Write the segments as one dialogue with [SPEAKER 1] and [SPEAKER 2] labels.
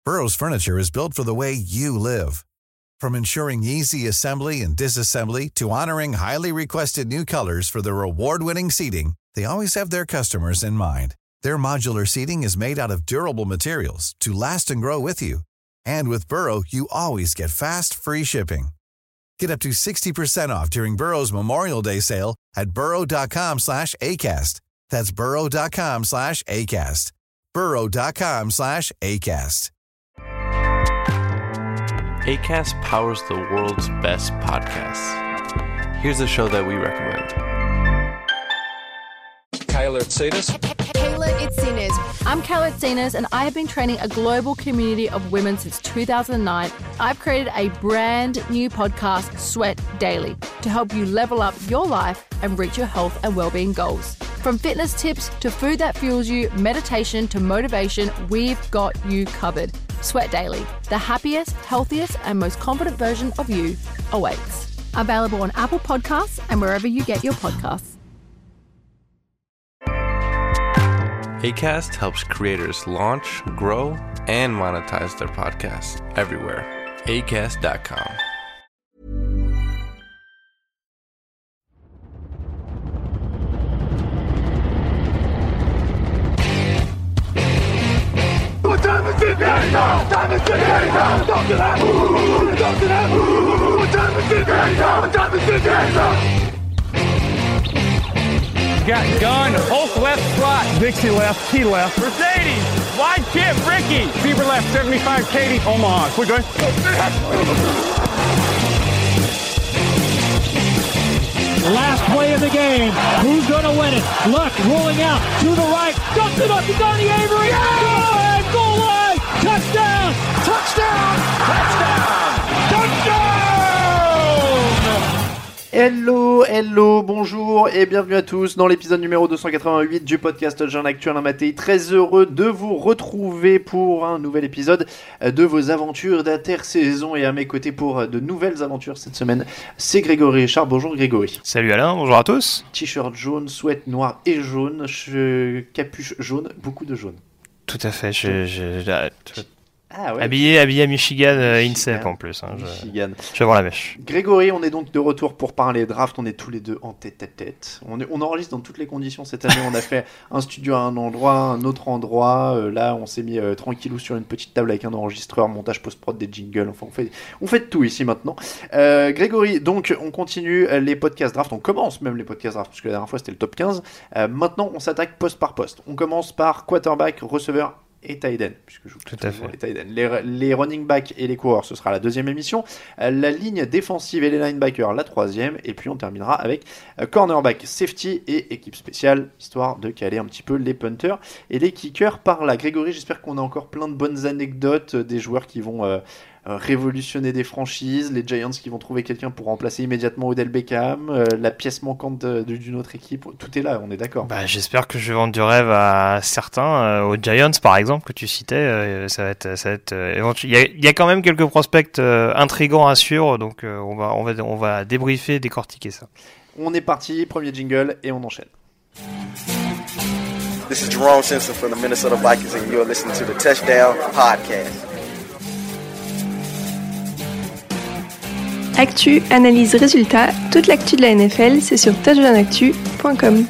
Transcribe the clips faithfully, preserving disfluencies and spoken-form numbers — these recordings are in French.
[SPEAKER 1] Burrow's furniture is built for the way you live. From ensuring easy assembly and disassembly to honoring highly requested new colors for their award-winning seating, they always have their customers in mind. Their modular seating is made out of durable materials to last and grow with you. And with Burrow, you always get fast, free shipping. Get up to sixty percent off during Burrow's Memorial Day sale at burrow.com slash ACAST. That's burrow.com slash ACAST. burrow.com slash ACAST.
[SPEAKER 2] Acast powers the world's best podcasts. Here's a show that we recommend.
[SPEAKER 3] Kayla Itsinas.
[SPEAKER 4] Kayla Itsinas. I'm Kayla Itsinas, and I have been training a global community of women since two thousand nine. I've created a brand new podcast, Sweat Daily, to help you level up your life and reach your health and well-being goals. From fitness tips to food that fuels you, meditation to motivation, we've got you covered. Sweat Daily, the happiest, healthiest, and most confident version of you awaits. Available on Apple Podcasts and wherever you get your podcasts.
[SPEAKER 2] Acast helps creators launch, grow, and monetize their podcasts everywhere. acast dot com.
[SPEAKER 5] Time is it now? Time is it now? Talk to that. Talk to that. Time is it now? Time is it now?
[SPEAKER 6] Got gun, Hulk left slot, Dixie left, T left, Mercedes, wide chip, Ricky, Fever left, seventy-five, Katie, Omaha. We're good.
[SPEAKER 7] Last play of the game. Who's going to win it? Luck rolling out to the right. Dumps it up to Donnie Avery. Yeah! Goal line, goal line. Touchdown. Touchdown. Touchdown. Touchdown.
[SPEAKER 8] Hello, hello, bonjour et bienvenue à tous dans l'épisode numéro deux cent quatre-vingt-huit du podcast Jean Actuel Maté. Très heureux de vous retrouver pour un nouvel épisode de vos aventures d'intersaison, et à mes côtés pour de nouvelles aventures cette semaine, c'est Grégory Richard. Bonjour Grégory.
[SPEAKER 9] Salut Alain, bonjour à tous.
[SPEAKER 8] T-shirt jaune, sweat noir et jaune, che... capuche jaune, beaucoup de jaune.
[SPEAKER 9] Tout à fait, je... je, je...
[SPEAKER 8] Ah ouais.
[SPEAKER 9] Habillé, habillé à Michigan, euh, INSEP en plus. Hein,
[SPEAKER 8] Michigan.
[SPEAKER 9] Je... je vais voir la mèche.
[SPEAKER 8] Grégory, on est donc de retour pour parler draft. On est tous les deux en tête à tête. On, est, on enregistre dans toutes les conditions cette année. On a fait un studio à un endroit, un autre endroit. Euh, là, on s'est mis euh, tranquillou sur une petite table avec un enregistreur, montage post-prod, des jingles. Enfin, on fait, on fait de tout ici maintenant. Euh, Grégory, donc on continue les podcasts draft. On commence même les podcasts draft parce que la dernière fois c'était le top quinze. Euh, maintenant, on s'attaque poste par poste. On commence par quarterback, receveur et tight end, puisque je joue
[SPEAKER 9] tout à fait.
[SPEAKER 8] Les, tight end. les, les running backs et les coureurs, ce sera la deuxième émission. Euh, la ligne défensive et les linebackers, la troisième. Et puis on terminera avec euh, cornerback, safety et équipe spéciale, histoire de caler un petit peu les punters et les kickers par là. Grégory, j'espère qu'on a encore plein de bonnes anecdotes, euh, des joueurs qui vont euh, euh, révolutionner des franchises, les Giants qui vont trouver quelqu'un pour remplacer immédiatement Odell Beckham, euh, la pièce manquante de, de, d'une autre équipe. Tout est là, on est d'accord.
[SPEAKER 9] Bah, j'espère que je vais vendre du rêve à certains, euh, aux Giants par exemple que tu citais. Euh, ça va être, ça va être euh, éventuel. Il y a, il y a quand même quelques prospects euh, intrigants à suivre, donc euh, on va, on va, on va débriefer, décortiquer ça.
[SPEAKER 8] On est parti, premier jingle et on enchaîne.
[SPEAKER 10] This is Jerome Simpson from the Minnesota Vikings, and you're listening to the Touchdown Podcast.
[SPEAKER 11] Actu, analyse, résultat, toute l'actu de la N F L, c'est sur touchdown actu point com.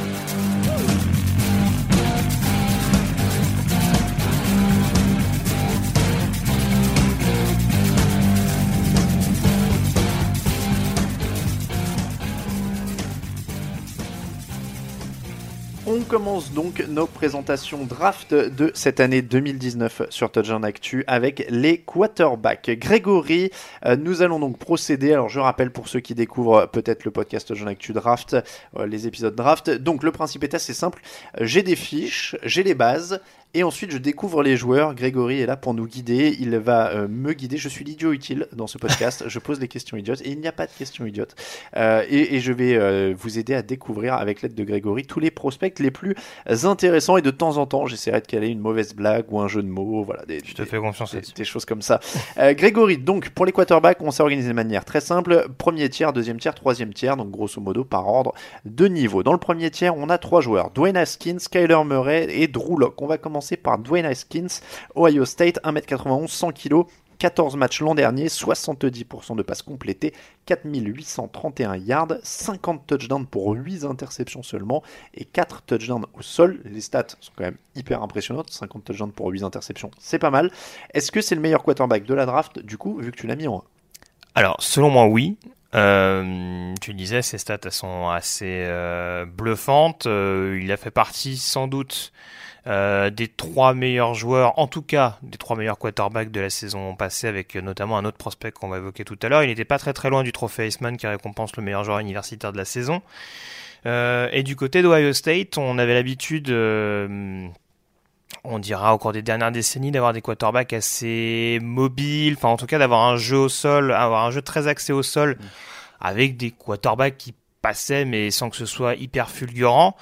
[SPEAKER 8] On commence donc nos présentations draft de cette année deux mille dix-neuf sur Touchdown Actu avec les quarterbacks. Grégory, euh, nous allons donc procéder, alors je rappelle pour ceux qui découvrent peut-être le podcast Touchdown Actu Draft, euh, les épisodes draft, donc le principe est assez simple, j'ai des fiches, j'ai les bases, et ensuite je découvre les joueurs. Grégory est là pour nous guider, il va euh, me guider, je suis l'idiot utile dans ce podcast, je pose les questions idiotes, et il n'y a pas de questions idiotes, euh, et, et je vais euh, vous aider à découvrir avec l'aide de Grégory tous les prospects les plus intéressants, et de temps en temps j'essaierai de caler une mauvaise blague ou un jeu de mots, voilà, des,
[SPEAKER 9] je te
[SPEAKER 8] des,
[SPEAKER 9] fais confiance
[SPEAKER 8] des, des choses comme ça. euh, Grégory, donc pour les quarterbacks on s'est organisé de manière très simple, premier tiers, deuxième tiers, troisième tiers, donc grosso modo par ordre de niveau. Dans le premier tiers on a trois joueurs, Dwayne Haskins, Kyler Murray et Drew Lock. On va commencer commencer par Dwayne Haskins, Ohio State, un mètre quatre-vingt-onze, cent kilos, quatorze matchs l'an dernier, soixante-dix pour cent de passes complétées, quatre mille huit cent trente et un yards, cinquante touchdowns pour huit interceptions seulement et quatre touchdowns au sol. Les stats sont quand même hyper impressionnantes, cinquante touchdowns pour huit interceptions, c'est pas mal. Est-ce que c'est le meilleur quarterback de la draft, du coup, vu que tu l'as mis en un?
[SPEAKER 9] Alors, selon moi, oui. Euh, tu le disais, ses stats elles sont assez euh, bluffantes. Euh, il a fait partie, sans doute, Euh, des trois meilleurs joueurs, en tout cas des trois meilleurs quarterbacks de la saison passée, avec notamment un autre prospect qu'on va évoquer tout à l'heure. Il n'était pas très très loin du trophée Heisman qui récompense le meilleur joueur universitaire de la saison. Euh, et du côté d'Ohio State, on avait l'habitude, euh, on dira au cours des dernières décennies, d'avoir des quarterbacks assez mobiles, enfin en tout cas d'avoir un jeu au sol, avoir un jeu très axé au sol, avec des quarterbacks qui passait mais sans que ce soit hyper fulgurant.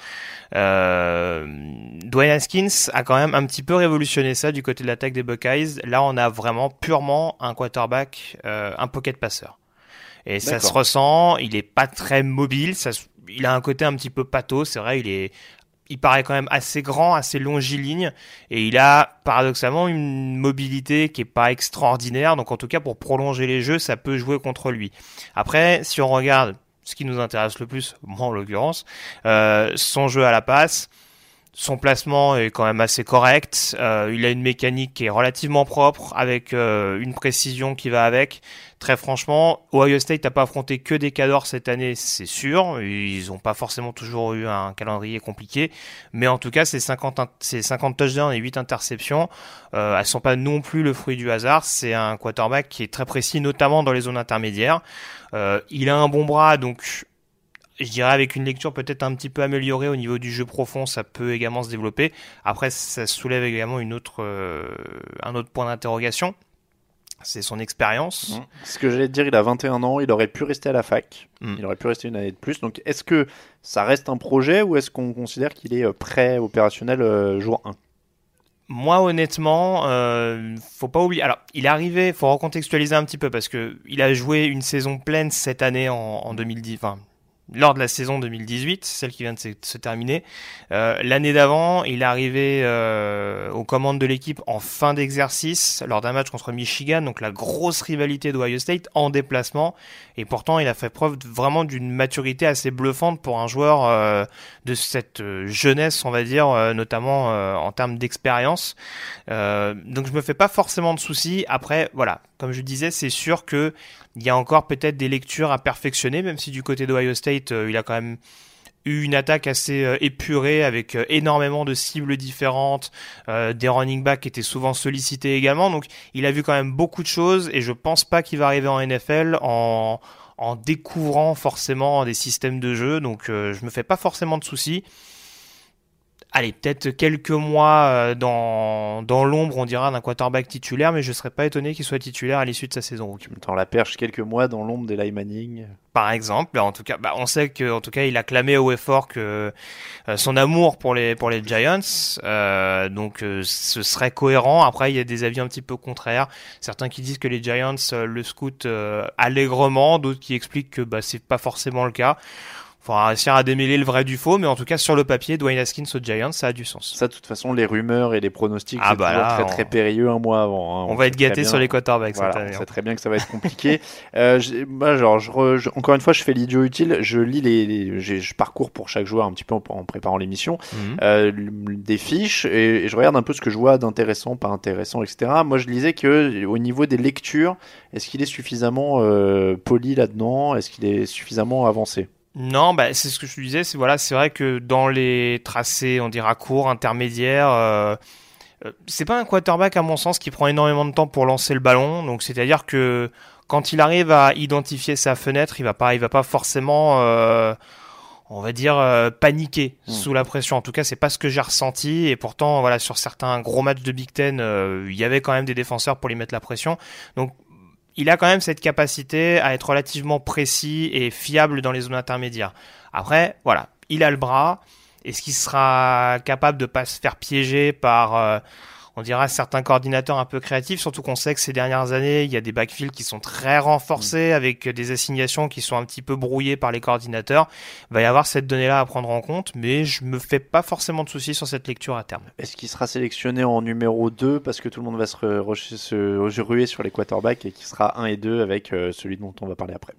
[SPEAKER 9] Euh, Dwayne Haskins a quand même un petit peu révolutionné ça du côté de l'attaque des Buckeyes. Là on a vraiment purement un quarterback, euh, un pocket passeur. Et D'accord. Ça se ressent, il est pas très mobile, ça, il a un côté un petit peu pâteau, c'est vrai, il est il paraît quand même assez grand, assez longiligne, et il a paradoxalement une mobilité qui est pas extraordinaire, donc en tout cas pour prolonger les jeux, ça peut jouer contre lui. Après, si on regarde ce qui nous intéresse le plus, moi en l'occurrence, euh, son jeu à la passe, son placement est quand même assez correct, euh, il a une mécanique qui est relativement propre, avec euh, une précision qui va avec. Très franchement, Ohio State n'a pas affronté que des cadors cette année, c'est sûr, ils n'ont pas forcément toujours eu un calendrier compliqué, mais en tout cas, ces cinquante, ces cinquante touchdowns et huit interceptions, euh, elles sont pas non plus le fruit du hasard, c'est un quarterback qui est très précis, notamment dans les zones intermédiaires. Euh, il a un bon bras, donc je dirais avec une lecture peut-être un petit peu améliorée au niveau du jeu profond, ça peut également se développer. Après, ça soulève également une autre, euh, un autre point d'interrogation, c'est son expérience.
[SPEAKER 8] Mmh. Ce que j'allais te dire, il a vingt et un ans, il aurait pu rester à la fac, mmh. il aurait pu rester une année de plus. Donc est-ce que ça reste un projet ou est-ce qu'on considère qu'il est prêt, opérationnel euh, jour un?
[SPEAKER 9] Moi, honnêtement, euh, faut pas oublier. Alors, il est arrivé, faut recontextualiser un petit peu parce que il a joué une saison pleine cette année en, en deux mille dix. Enfin, lors de la saison deux mille dix-huit, celle qui vient de se, de se terminer. Euh, l'année d'avant, il est arrivé euh, aux commandes de l'équipe en fin d'exercice lors d'un match contre Michigan, donc la grosse rivalité d'Ohio State en déplacement. Et pourtant, il a fait preuve de, vraiment d'une maturité assez bluffante pour un joueur euh, de cette jeunesse, on va dire, euh, notamment euh, en termes d'expérience. Euh, donc, je me fais pas forcément de soucis. Après, voilà, comme je disais, c'est sûr que il y a encore peut-être des lectures à perfectionner, même si du côté d'Ohio State, euh, il a quand même eu une attaque assez euh, épurée avec euh, énormément de cibles différentes, euh, des running backs qui étaient souvent sollicités également. Donc, il a vu quand même beaucoup de choses et je pense pas qu'il va arriver en N F L en, en découvrant forcément des systèmes de jeu. Donc, euh, je me fais pas forcément de soucis. Allez, peut-être quelques mois dans, dans l'ombre, on dira, d'un quarterback titulaire, mais je ne serais pas étonné qu'il soit titulaire à l'issue de sa saison.
[SPEAKER 8] Dans la perche quelques mois dans l'ombre d'Eli Manning.
[SPEAKER 9] Par exemple, en tout cas, bah, on sait que, en tout cas, il a clamé haut et fort que euh, son amour pour les pour les Giants, euh, donc euh, ce serait cohérent. Après, il y a des avis un petit peu contraires. Certains qui disent que les Giants euh, le scoutent euh, allègrement, d'autres qui expliquent que bah c'est pas forcément le cas. Il faudra réussir à démêler le vrai du faux, mais en tout cas, sur le papier, Dwayne Haskins aux Giants, ça a du sens.
[SPEAKER 8] Ça, de toute façon, les rumeurs et les pronostics,
[SPEAKER 9] ah
[SPEAKER 8] c'est
[SPEAKER 9] bah
[SPEAKER 8] toujours
[SPEAKER 9] là,
[SPEAKER 8] très,
[SPEAKER 9] on...
[SPEAKER 8] très périlleux un mois avant. Hein.
[SPEAKER 9] On,
[SPEAKER 8] on
[SPEAKER 9] va être gâtés sur les quarterbacks
[SPEAKER 8] voilà,
[SPEAKER 9] cette année.
[SPEAKER 8] On sait très bien que ça va être compliqué. euh, moi, genre, je re... je... Encore une fois, je fais l'idiot utile. Je lis les, les... je parcours pour chaque joueur un petit peu en, en préparant l'émission, mm-hmm. euh, des fiches et... et je regarde un peu ce que je vois d'intéressant, pas intéressant, et cetera. Moi, je lisais que au niveau des lectures, est-ce qu'il est suffisamment euh, poli là-dedans? Est-ce qu'il est suffisamment avancé?
[SPEAKER 9] Non, bah c'est ce que je te disais, c'est voilà, c'est vrai que dans les tracés, on dira courts, intermédiaires, euh, euh, c'est pas un quarterback à mon sens qui prend énormément de temps pour lancer le ballon, donc c'est-à-dire que quand il arrive à identifier sa fenêtre, il va pas, il va pas forcément, euh, on va dire euh, paniquer mmh. sous la pression. En tout cas, c'est pas ce que j'ai ressenti, et pourtant voilà, sur certains gros matchs de Big Ten, euh, il y avait quand même des défenseurs pour lui mettre la pression, donc il a quand même cette capacité à être relativement précis et fiable dans les zones intermédiaires. Après, voilà, il a le bras. Est-ce qu'il sera capable de pas se faire piéger par, euh, on dira certains coordinateurs un peu créatifs, surtout qu'on sait que ces dernières années, il y a des backfields qui sont très renforcés, mmh. avec des assignations qui sont un petit peu brouillées par les coordinateurs. Il va y avoir cette donnée-là à prendre en compte, mais je me fais pas forcément de soucis sur cette lecture à terme.
[SPEAKER 8] Est-ce qu'il sera sélectionné en numéro deux parce que tout le monde va se, re- se ruer sur les quarterbacks et qu'il sera un et deux avec euh, celui dont on va parler après?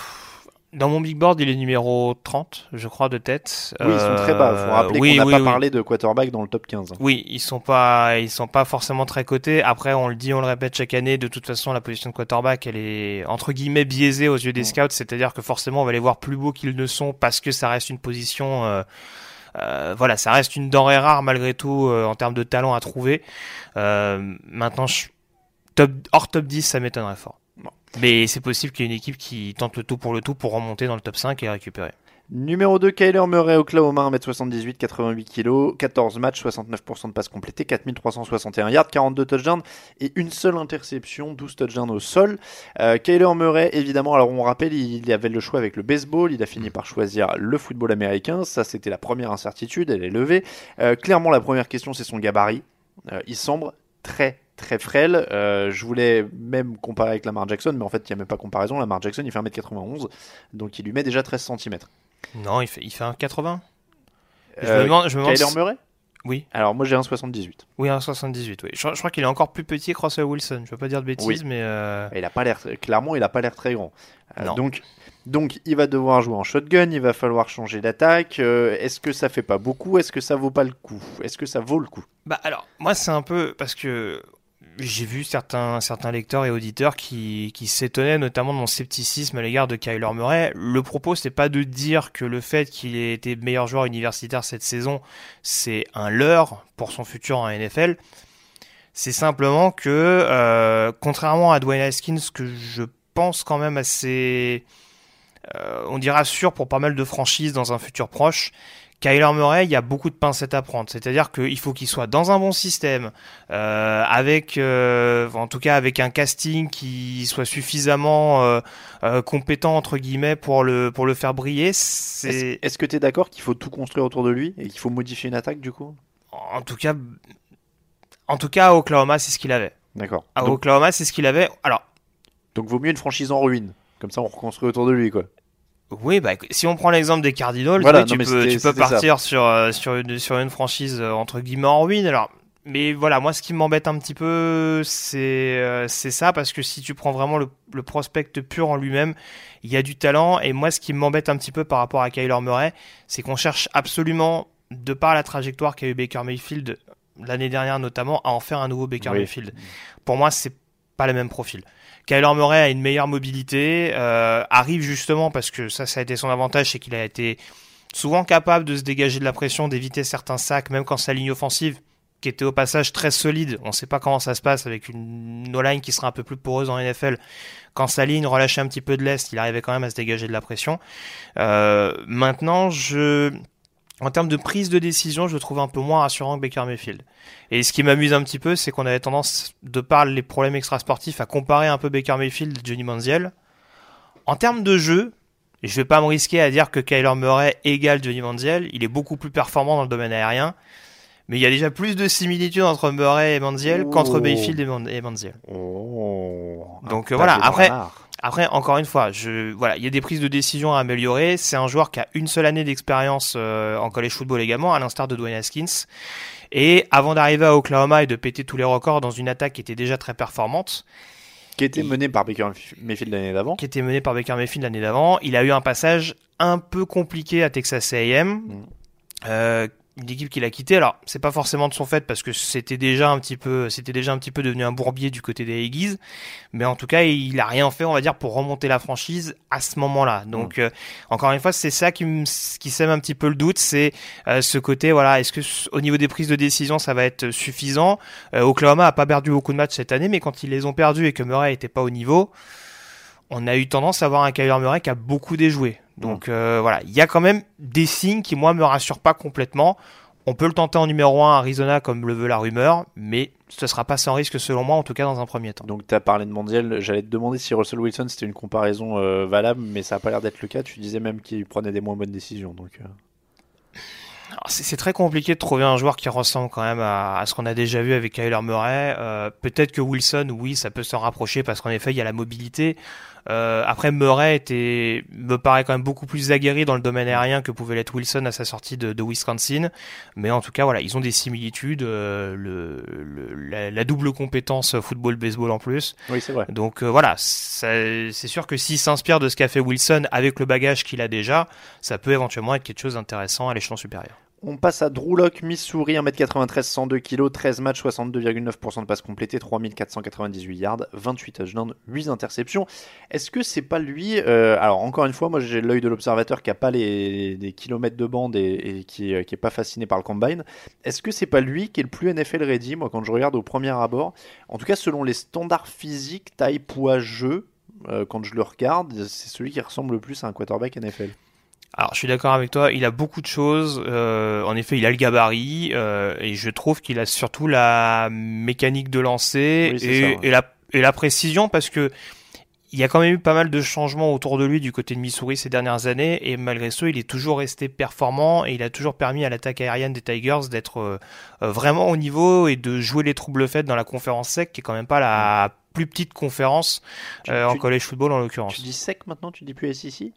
[SPEAKER 9] Dans mon big board, il est numéro trente, je crois, de tête.
[SPEAKER 8] Oui, ils sont très bas. Il faut rappeler
[SPEAKER 9] oui,
[SPEAKER 8] qu'on n'a
[SPEAKER 9] oui,
[SPEAKER 8] pas
[SPEAKER 9] oui.
[SPEAKER 8] parlé de quarterback dans le top quinze.
[SPEAKER 9] Oui, ils sont pas, ils sont pas forcément très cotés. Après, on le dit, on le répète chaque année. De toute façon, la position de quarterback, elle est entre guillemets biaisée aux yeux des scouts. C'est-à-dire que forcément, on va les voir plus beaux qu'ils ne sont parce que ça reste une position. Euh, euh, voilà, ça reste une denrée rare malgré tout euh, en termes de talent à trouver. Euh, maintenant, je, top, hors top dix, ça m'étonnerait fort.
[SPEAKER 8] Bon.
[SPEAKER 9] Mais c'est possible qu'il y ait une équipe qui tente le tout pour le tout pour remonter dans le top cinq et récupérer.
[SPEAKER 8] Numéro deux, Kyler Murray, Oklahoma, un mètre soixante-dix-huit, quatre-vingt-huit kilos, quatorze matchs, soixante-neuf pour cent de passes complétées, quatre mille trois cent soixante et un yards, quarante-deux touchdowns et une seule interception, douze touchdowns au sol. Euh, Kyler Murray, évidemment, alors on rappelle, il avait le choix avec le baseball, il a fini par choisir le football américain, ça c'était la première incertitude, elle est levée. Euh, clairement, la première question, c'est son gabarit. Euh, il semble très très frêle. Euh, je voulais même comparer avec Lamar Jackson, mais en fait, il n'y a même pas comparaison. Lamar Jackson, il fait un mètre quatre-vingt-onze, donc il lui met déjà treize centimètres.
[SPEAKER 9] Non, il fait, il fait un quatre-vingts.
[SPEAKER 8] Euh,
[SPEAKER 9] je me demande, je me demande
[SPEAKER 8] Kyler
[SPEAKER 9] si...
[SPEAKER 8] Murray ?
[SPEAKER 9] Oui.
[SPEAKER 8] Alors, moi, j'ai un soixante-dix-huit.
[SPEAKER 9] Oui, un soixante-dix-huit, oui. Je, je crois qu'il est encore plus petit que Russell Wilson. Je ne veux pas dire de bêtises,
[SPEAKER 8] oui.
[SPEAKER 9] mais... Euh...
[SPEAKER 8] Il a pas l'air... Clairement, il n'a pas l'air très grand. Euh,
[SPEAKER 9] non.
[SPEAKER 8] Donc... Donc, il va devoir jouer en shotgun, il va falloir changer d'attaque. Euh, est-ce que ça fait pas beaucoup ? Est-ce que ça vaut pas le coup ? Est-ce que ça vaut le coup ?
[SPEAKER 9] Bah alors, moi, c'est un peu... Parce que j'ai vu certains, certains lecteurs et auditeurs qui, qui s'étonnaient notamment de mon scepticisme à l'égard de Kyler Murray. Le propos, c'est pas de dire que le fait qu'il ait été meilleur joueur universitaire cette saison, c'est un leurre pour son futur en N F L. C'est simplement que, euh, contrairement à Dwayne Haskins, que je pense quand même assez... Euh, on dira sûr pour pas mal de franchises dans un futur proche, Kyler Murray, il y a beaucoup de pincettes à prendre. C'est-à-dire qu'il faut qu'il soit dans un bon système, euh, avec, euh, en tout cas avec un casting qui soit suffisamment euh, euh, compétent entre guillemets pour le pour le faire briller. C'est...
[SPEAKER 8] Est-ce, est-ce que tu es d'accord qu'il faut tout construire autour de lui et qu'il faut modifier une attaque du coup ?
[SPEAKER 9] En tout cas, en tout cas à Oklahoma, c'est ce qu'il avait.
[SPEAKER 8] D'accord.
[SPEAKER 9] À
[SPEAKER 8] donc,
[SPEAKER 9] Oklahoma, c'est ce qu'il avait. Alors,
[SPEAKER 8] donc vaut mieux une franchise en ruine. Comme ça, on reconstruit autour de lui, quoi.
[SPEAKER 9] Oui, bah, si on prend l'exemple des Cardinals,
[SPEAKER 8] voilà,
[SPEAKER 9] oui,
[SPEAKER 8] non,
[SPEAKER 9] tu peux, tu peux partir sur, euh, sur, une, sur une franchise euh, entre guillemets en ruine. Alors, mais voilà, moi, ce qui m'embête un petit peu, c'est, euh, c'est ça, parce que si tu prends vraiment le, le prospect pur en lui-même, il y a du talent. Et moi, ce qui m'embête un petit peu par rapport à Kyler Murray, c'est qu'on cherche absolument, de par la trajectoire qu'a eu Baker Mayfield l'année dernière notamment, à en faire un nouveau Baker
[SPEAKER 8] oui.
[SPEAKER 9] Mayfield. Pour moi, c'est pas le même profil. Kyler Murray a une meilleure mobilité, euh, arrive justement parce que ça, ça a été son avantage, c'est qu'il a été souvent capable de se dégager de la pression, d'éviter certains sacs, même quand sa ligne offensive, qui était au passage très solide, on ne sait pas comment ça se passe avec une O-line qui sera un peu plus poreuse en N F L, quand sa ligne relâchait un petit peu de l'est, il arrivait quand même à se dégager de la pression. Euh, maintenant, je... En termes de prise de décision, je le trouve un peu moins rassurant que Baker Mayfield. Et ce qui m'amuse un petit peu, c'est qu'on avait tendance, de par les problèmes extrasportifs, à comparer un peu Baker Mayfield et Johnny Manziel. En termes de jeu, je vais pas me risquer à dire que Kyler Murray égale Johnny Manziel. Il est beaucoup plus performant dans le domaine aérien. Mais il y a déjà plus de similitudes entre Murray et Manziel oh. qu'entre Mayfield et, Man- et Manziel.
[SPEAKER 8] Oh.
[SPEAKER 9] Donc euh, voilà, après... Après, encore une fois, je, voilà, il y a des prises de décision à améliorer. C'est un joueur qui a une seule année d'expérience euh, en college football également, à l'instar de Dwayne Haskins. Et avant d'arriver à Oklahoma et de péter tous les records dans une attaque qui était déjà très performante,
[SPEAKER 8] qui était menée par Baker Mayfield l'année d'avant,
[SPEAKER 9] qui était menée par Baker Mayfield l'année d'avant, il a eu un passage un peu compliqué à Texas A and M. Mm. Euh, une équipe qu'il a quittée. Alors, c'est pas forcément de son fait parce que c'était déjà un petit peu, c'était déjà un petit peu devenu un bourbier du côté des Aggies. Mais en tout cas, il a rien fait, on va dire, pour remonter la franchise à ce moment-là. Donc, mmh. euh, encore une fois, c'est ça qui me, qui sème un petit peu le doute, c'est euh, ce côté, voilà, est-ce que au niveau des prises de décision, ça va être suffisant? euh, Oklahoma a pas perdu beaucoup de matchs cette année, mais quand ils les ont perdus et que Murray était pas au niveau, on a eu tendance à avoir un Kyler Murray qui a beaucoup déjoué. Donc euh, voilà, il y a quand même des signes qui, moi, me rassurent pas complètement. On peut le tenter en numéro un à Arizona, comme le veut la rumeur, mais ce sera pas sans risque, selon moi, en tout cas dans un premier temps.
[SPEAKER 8] Donc tu as parlé de Manziel, j'allais te demander si Russell Wilson c'était une comparaison euh, valable, mais ça n'a pas l'air d'être le cas. Tu disais même qu'il prenait des moins bonnes décisions. Donc, euh...
[SPEAKER 9] C'est, c'est très compliqué de trouver un joueur qui ressemble quand même à, à ce qu'on a déjà vu avec Kyler Murray. Euh, peut-être que Wilson, oui, ça peut s'en rapprocher parce qu'en effet, il y a la mobilité. Euh, après, Murray était, me paraît quand même beaucoup plus aguerri dans le domaine aérien que pouvait l'être Wilson à sa sortie de, de Wisconsin. Mais en tout cas, voilà, ils ont des similitudes. Euh, le, le, la, la double compétence football-baseball en plus.
[SPEAKER 8] Oui, c'est vrai.
[SPEAKER 9] Donc euh, voilà, ça, c'est sûr que s'il s'inspire de ce qu'a fait Wilson avec le bagage qu'il a déjà, ça peut éventuellement être quelque chose d'intéressant à l'échelon supérieur.
[SPEAKER 8] On passe à Drew Lock, Missouri, un mètre quatre-vingt-treize, cent deux kilos, treize matchs, soixante-deux virgule neuf pour cent de passes complétées, trois mille quatre cent quatre-vingt-dix-huit yards, vingt-huit touchdowns, huit interceptions. Est-ce que c'est pas lui euh, alors encore une fois, moi j'ai l'œil de l'observateur qui a pas les, les kilomètres de bande et, et qui, euh, qui est pas fasciné par le combine. Est-ce que c'est pas lui qui est le plus N F L ready, moi quand je regarde au premier abord? En tout cas selon les standards physiques, taille, poids, jeu, euh, quand je le regarde, c'est celui qui ressemble le plus à un quarterback N F L.
[SPEAKER 9] Alors, je suis d'accord avec toi, il a beaucoup de choses. Euh, en effet, il a le gabarit euh, et je trouve qu'il a surtout la mécanique de lancer
[SPEAKER 8] oui,
[SPEAKER 9] et,
[SPEAKER 8] ça, ouais.
[SPEAKER 9] et, la, et la précision parce que il y a quand même eu pas mal de changements autour de lui du côté de Missouri ces dernières années et malgré ça, il est toujours resté performant et il a toujours permis à l'attaque aérienne des Tigers d'être euh, vraiment au niveau et de jouer les troubles faits dans la conférence S E C qui est quand même pas la plus petite conférence euh, tu, en college football en l'occurrence.
[SPEAKER 8] Tu dis S E C maintenant, tu dis plus S E C?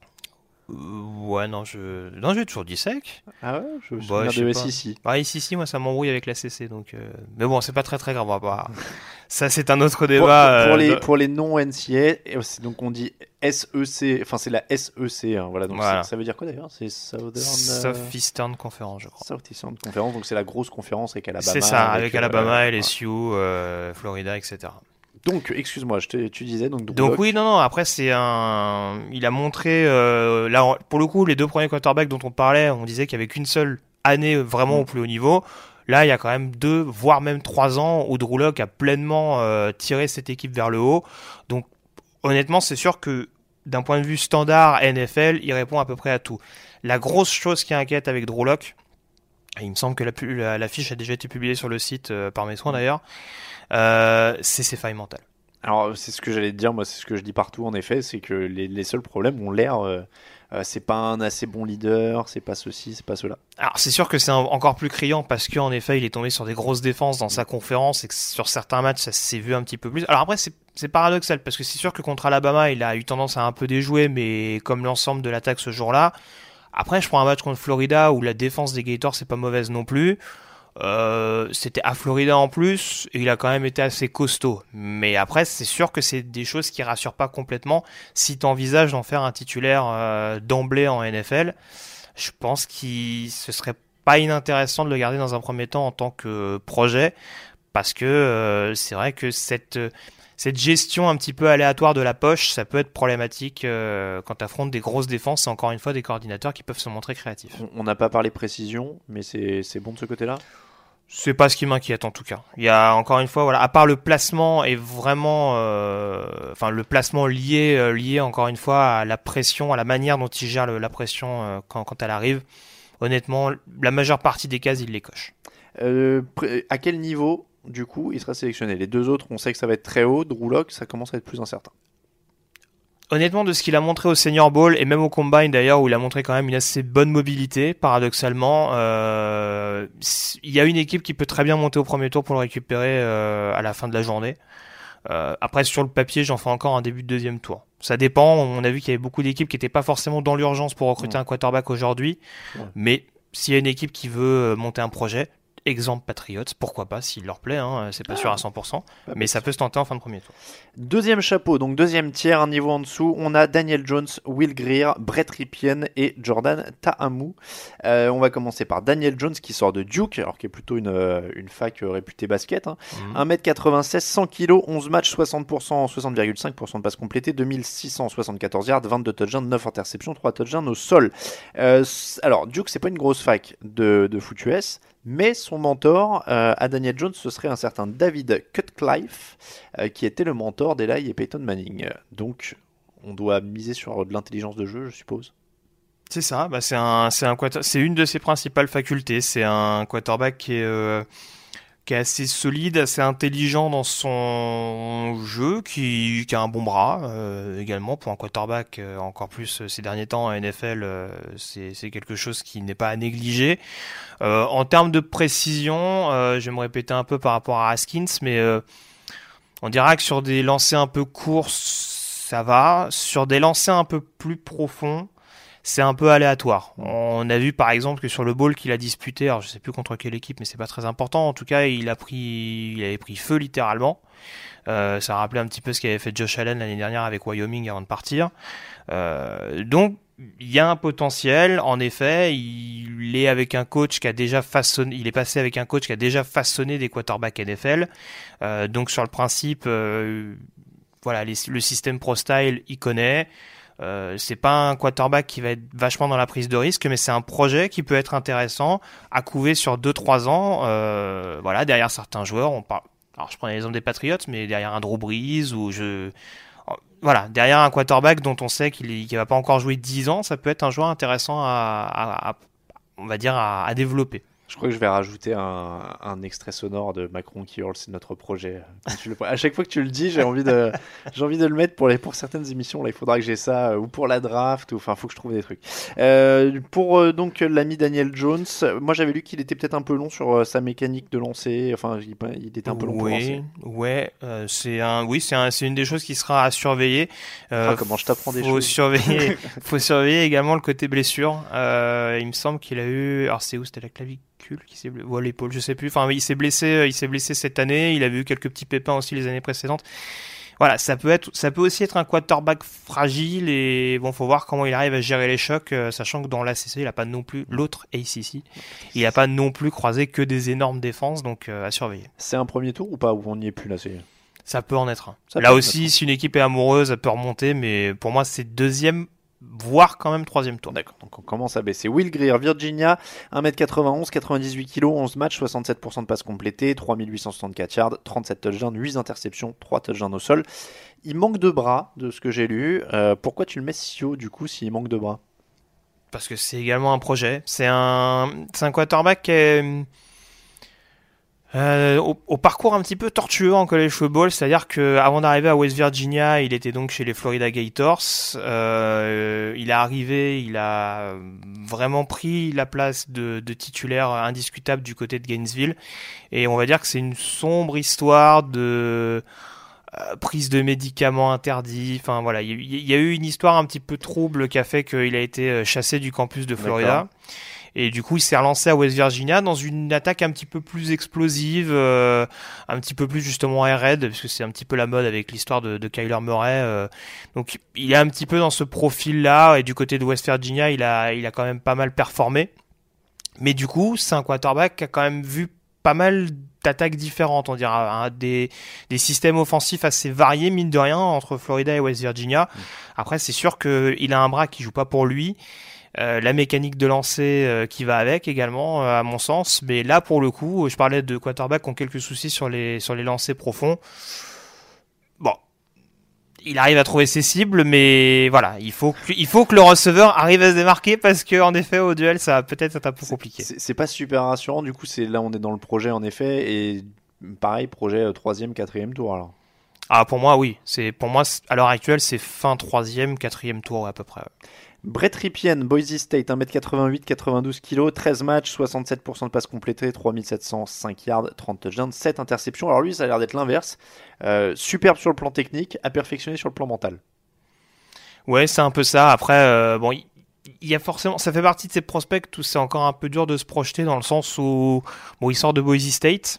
[SPEAKER 9] Euh, ouais, non, je... non, j'ai toujours dit sec.
[SPEAKER 8] Ah ouais, je me
[SPEAKER 9] bah,
[SPEAKER 8] souviens de S E C.
[SPEAKER 9] Ah, S E C, moi, ça m'embrouille avec la C C, donc... Euh... Mais bon, c'est pas très très grave, on va pas... Ça, c'est un autre débat.
[SPEAKER 8] Pour, pour,
[SPEAKER 9] euh,
[SPEAKER 8] les,
[SPEAKER 9] de...
[SPEAKER 8] pour les non-N C A A, donc on dit S E C, enfin c'est la S E C, hein, voilà, donc voilà. Ça veut dire quoi d'ailleurs? C'est Southern...
[SPEAKER 9] Southeastern Conference, je crois.
[SPEAKER 8] Southeastern Conference, donc c'est la grosse conférence avec Alabama.
[SPEAKER 9] C'est ça, avec, avec Alabama,
[SPEAKER 8] euh,
[SPEAKER 9] L S U, euh, Florida, et cetera.
[SPEAKER 8] Donc, excuse-moi, je te, tu disais donc.
[SPEAKER 9] Donc oui, non, non. Après, c'est un. Il a montré euh, là pour le coup les deux premiers quarterbacks dont on parlait, on disait qu'il y avait qu'une seule année vraiment mmh. au plus haut niveau. Là, il y a quand même deux, voire même trois ans où Drew Lock a pleinement euh, tiré cette équipe vers le haut. Donc, honnêtement, c'est sûr que d'un point de vue standard N F L, il répond à peu près à tout. La grosse chose qui inquiète avec Drew Lock, il me semble que la, la, la fiche a déjà été publiée sur le site euh, par mes soins d'ailleurs. Euh, c'est ses failles mentales.
[SPEAKER 8] Alors c'est ce que j'allais te dire, moi c'est ce que je dis partout en effet, c'est que les, les seuls problèmes ont l'air, euh, euh, c'est pas un assez bon leader, c'est pas ceci, c'est pas cela.
[SPEAKER 9] Alors c'est sûr que c'est un, encore plus criant parce qu'en effet il est tombé sur des grosses défenses dans sa conférence et que sur certains matchs ça s'est vu un petit peu plus. Alors après c'est, c'est paradoxal parce que c'est sûr que contre Alabama il a eu tendance à un peu déjouer, mais comme l'ensemble de l'attaque ce jour-là. Après je prends un match contre Florida où la défense des Gators c'est pas mauvaise non plus. Euh, c'était à Florida en plus et il a quand même été assez costaud, mais après c'est sûr que c'est des choses qui rassurent pas complètement. Si tu envisages d'en faire un titulaire euh, d'emblée en N F L, je pense qu'il ce serait pas inintéressant de le garder dans un premier temps en tant que projet parce que euh, c'est vrai que cette cette gestion un petit peu aléatoire de la poche, ça peut être problématique euh, quand tu affrontes des grosses défenses et encore une fois des coordinateurs qui peuvent se montrer créatifs.
[SPEAKER 8] On n'a pas parlé précision, mais c'est, c'est bon de ce côté-là?
[SPEAKER 9] C'est pas ce qui m'inquiète en tout cas. Il y a encore une fois, voilà, à part le placement est vraiment, euh, enfin le placement lié, euh, lié encore une fois à la pression, à la manière dont il gère le, la pression euh, quand, quand elle arrive. Honnêtement, la majeure partie des cases, il les coche.
[SPEAKER 8] Euh, à quel niveau, du coup, il sera sélectionné? Les deux autres, on sait que ça va être très haut. Drew Lock, ça commence à être plus incertain.
[SPEAKER 9] Honnêtement, de ce qu'il a montré au Senior Bowl et même au Combine d'ailleurs, où il a montré quand même une assez bonne mobilité, paradoxalement, euh, il y a une équipe qui peut très bien monter au premier tour pour le récupérer euh, à la fin de la journée. Euh, après, sur le papier, j'en fais encore un début de deuxième tour. Ça dépend. On a vu qu'il y avait beaucoup d'équipes qui n'étaient pas forcément dans l'urgence pour recruter ouais. un quarterback aujourd'hui, ouais. mais s'il y a une équipe qui veut monter un projet, exemple Patriots, pourquoi pas, s'il leur plaît, hein, c'est pas ah, sûr à cent pour cent, mais ça peut se tenter en fin de premier tour.
[SPEAKER 8] Deuxième chapeau, donc deuxième tiers, un niveau en dessous, on a Daniel Jones, Will Greer, Brett Ripien et Jordan Ta'amu. Euh, on va commencer par Daniel Jones qui sort de Duke, alors qui est plutôt une, une fac réputée basket. Hein. Mmh. un mètre quatre-vingt-seize, cent kilos, onze matchs, soixante pour cent, soixante virgule cinq pour cent de passes complétées, deux mille six cent soixante-quatorze yards, vingt-deux touchdowns, neuf interceptions, trois touchdowns au sol. Euh, alors Duke, c'est pas une grosse fac de, de foot U S, mais son mentor euh, à Daniel Jones, ce serait un certain David Cutcliffe, euh, qui était le mentor d'Eli et Peyton Manning. Donc, on doit miser sur de l'intelligence de jeu, je suppose.
[SPEAKER 9] C'est ça, bah c'est, un, c'est, un, c'est une de ses principales facultés. C'est un quarterback qui est, euh, qui est assez solide, assez intelligent dans son jeu, qui, qui a un bon bras euh, également pour un quarterback, euh, encore plus euh, ces derniers temps en N F L, euh, c'est, c'est quelque chose qui n'est pas à négliger. Euh, en termes de précision, euh, je vais me répéter un peu par rapport à Haskins, mais euh, on dira que sur des lancers un peu courts, ça va. Sur des lancers un peu plus profonds, c'est un peu aléatoire. On a vu par exemple que sur le bowl qu'il a disputé, alors je sais plus contre quelle équipe, mais c'est pas très important. En tout cas, il a pris, il avait pris feu littéralement. Euh, ça rappelait un petit peu ce qu'avait fait Josh Allen l'année dernière avec Wyoming avant de partir. Euh, donc il y a un potentiel. En effet, il est avec un coach qui a déjà façonné, il est passé avec un coach qui a déjà façonné des quarterbacks N F L. Euh, donc sur le principe, euh, voilà, les, le système Pro Style, il connaît. Euh, c'est pas un quarterback qui va être vachement dans la prise de risque, mais c'est un projet qui peut être intéressant à couver sur deux trois ans. Euh, voilà, derrière certains joueurs, on parle. Alors je prends l'exemple des Patriots, mais derrière un Drew Brees ou je, voilà, derrière un quarterback dont on sait qu'il est, qu'il va pas encore jouer dix ans, ça peut être un joueur intéressant à, à, à on va dire à, à développer.
[SPEAKER 8] Je crois que je vais rajouter un, un extrait sonore de Macron qui hurle, c'est notre projet. Quand tu le... À chaque fois que tu le dis, j'ai envie de, j'ai envie de le mettre pour, les, pour certaines émissions. Là, il faudra que j'ai ça, ou pour la draft, ou enfin, il faut que je trouve des trucs. Euh, pour euh, donc l'ami Daniel Jones, moi j'avais lu qu'il était peut-être un peu long sur euh, sa mécanique de lancer. Enfin, il, il était un peu long
[SPEAKER 9] oui,
[SPEAKER 8] pour lancer.
[SPEAKER 9] Ouais, euh, c'est un, oui, c'est, un, c'est une des choses qui sera à surveiller. Euh,
[SPEAKER 8] ah, comment je t'apprends des
[SPEAKER 9] faut
[SPEAKER 8] choses.
[SPEAKER 9] Surveiller, faut surveiller également le côté blessure. Euh, il me semble qu'il a eu, alors c'est où, c'était la clavicule qui s'est blessé, ou à l'épaule, je sais plus. Enfin, il s'est blessé, il s'est blessé cette année. Il avait eu quelques petits pépins aussi les années précédentes. Voilà, ça peut être, ça peut aussi être un quarterback fragile et bon, faut voir comment il arrive à gérer les chocs, euh, sachant que dans l'A C C, il a pas non plus l'autre A C C, il a pas non plus croisé que des énormes défenses, donc euh, à surveiller.
[SPEAKER 8] C'est un premier tour ou pas, ou on n'y est plus là, c'est...
[SPEAKER 9] Ça peut en être un.
[SPEAKER 8] Ça
[SPEAKER 9] là aussi, si une équipe est amoureuse, elle peut remonter, mais pour moi, c'est deuxième, voire quand même troisième tour.
[SPEAKER 8] D'accord, donc on commence à baisser. Will Greer, Virginia, un mètre quatre-vingt-onze, quatre-vingt-dix-huit kilos, onze matchs, soixante-sept pour cent de passes complétées, trois mille huit cent soixante-quatre yards, trente-sept touchdowns, huit interceptions, trois touchdowns au sol. Il manque de bras, de ce que j'ai lu. Euh, pourquoi tu le mets si haut, du coup, s'il manque de bras ?
[SPEAKER 9] Parce que c'est également un projet. C'est un, c'est un quarterback qui est... Euh, au, au parcours un petit peu tortueux en college football, c'est-à-dire que avant d'arriver à West Virginia, il était donc chez les Florida Gators. Euh, il est arrivé, il a vraiment pris la place de, de titulaire indiscutable du côté de Gainesville, et on va dire que c'est une sombre histoire de euh, prise de médicaments interdits. Enfin voilà, il y, y a eu une histoire un petit peu trouble qui a fait qu'il a été chassé du campus de Florida. D'accord. Et du coup, il s'est relancé à West Virginia dans une attaque un petit peu plus explosive, euh, un petit peu plus justement air raid, parce que c'est un petit peu la mode avec l'histoire de, de Kyler Murray. Euh. Donc, il est un petit peu dans ce profil-là, et du côté de West Virginia, il a, il a quand même pas mal performé. Mais du coup, c'est un quarterback qui a quand même vu pas mal d'attaques différentes, on dira, hein, des, des systèmes offensifs assez variés, mine de rien, entre Florida et West Virginia. Mmh. Après, c'est sûr qu'il a un bras qui joue pas pour lui. Euh, la mécanique de lancer euh, qui va avec également, euh, à mon sens. Mais là, pour le coup, je parlais de quarterbacks qui ont quelques soucis sur les, sur les lancers profonds. Bon, il arrive à trouver ses cibles, mais voilà, il faut que, il faut que le receveur arrive à se démarquer, parce que en effet, au duel, ça va peut-être être un peu compliqué.
[SPEAKER 8] C'est, c'est pas super rassurant, du coup, c'est, là, on est dans le projet, en effet, et pareil, projet troisième, quatrième tour, alors.
[SPEAKER 9] Ah, pour moi, oui. C'est, pour moi, à l'heure actuelle, c'est fin troisième, quatrième tour, à peu près.
[SPEAKER 8] Brett Ripien, Boise State, un mètre quatre-vingt-huit, quatre-vingt-douze kilos, treize matchs, soixante-sept pour cent de passes complétées, trois mille sept cent cinq yards, trente touchdowns, sept interceptions. Alors lui, ça a l'air d'être l'inverse. Euh, superbe sur le plan technique, à perfectionner sur le plan mental.
[SPEAKER 9] Ouais, c'est un peu ça. Après, euh, bon, il y a forcément, ça fait partie de ces prospects où c'est encore un peu dur de se projeter, dans le sens où, bon, il sort de Boise State.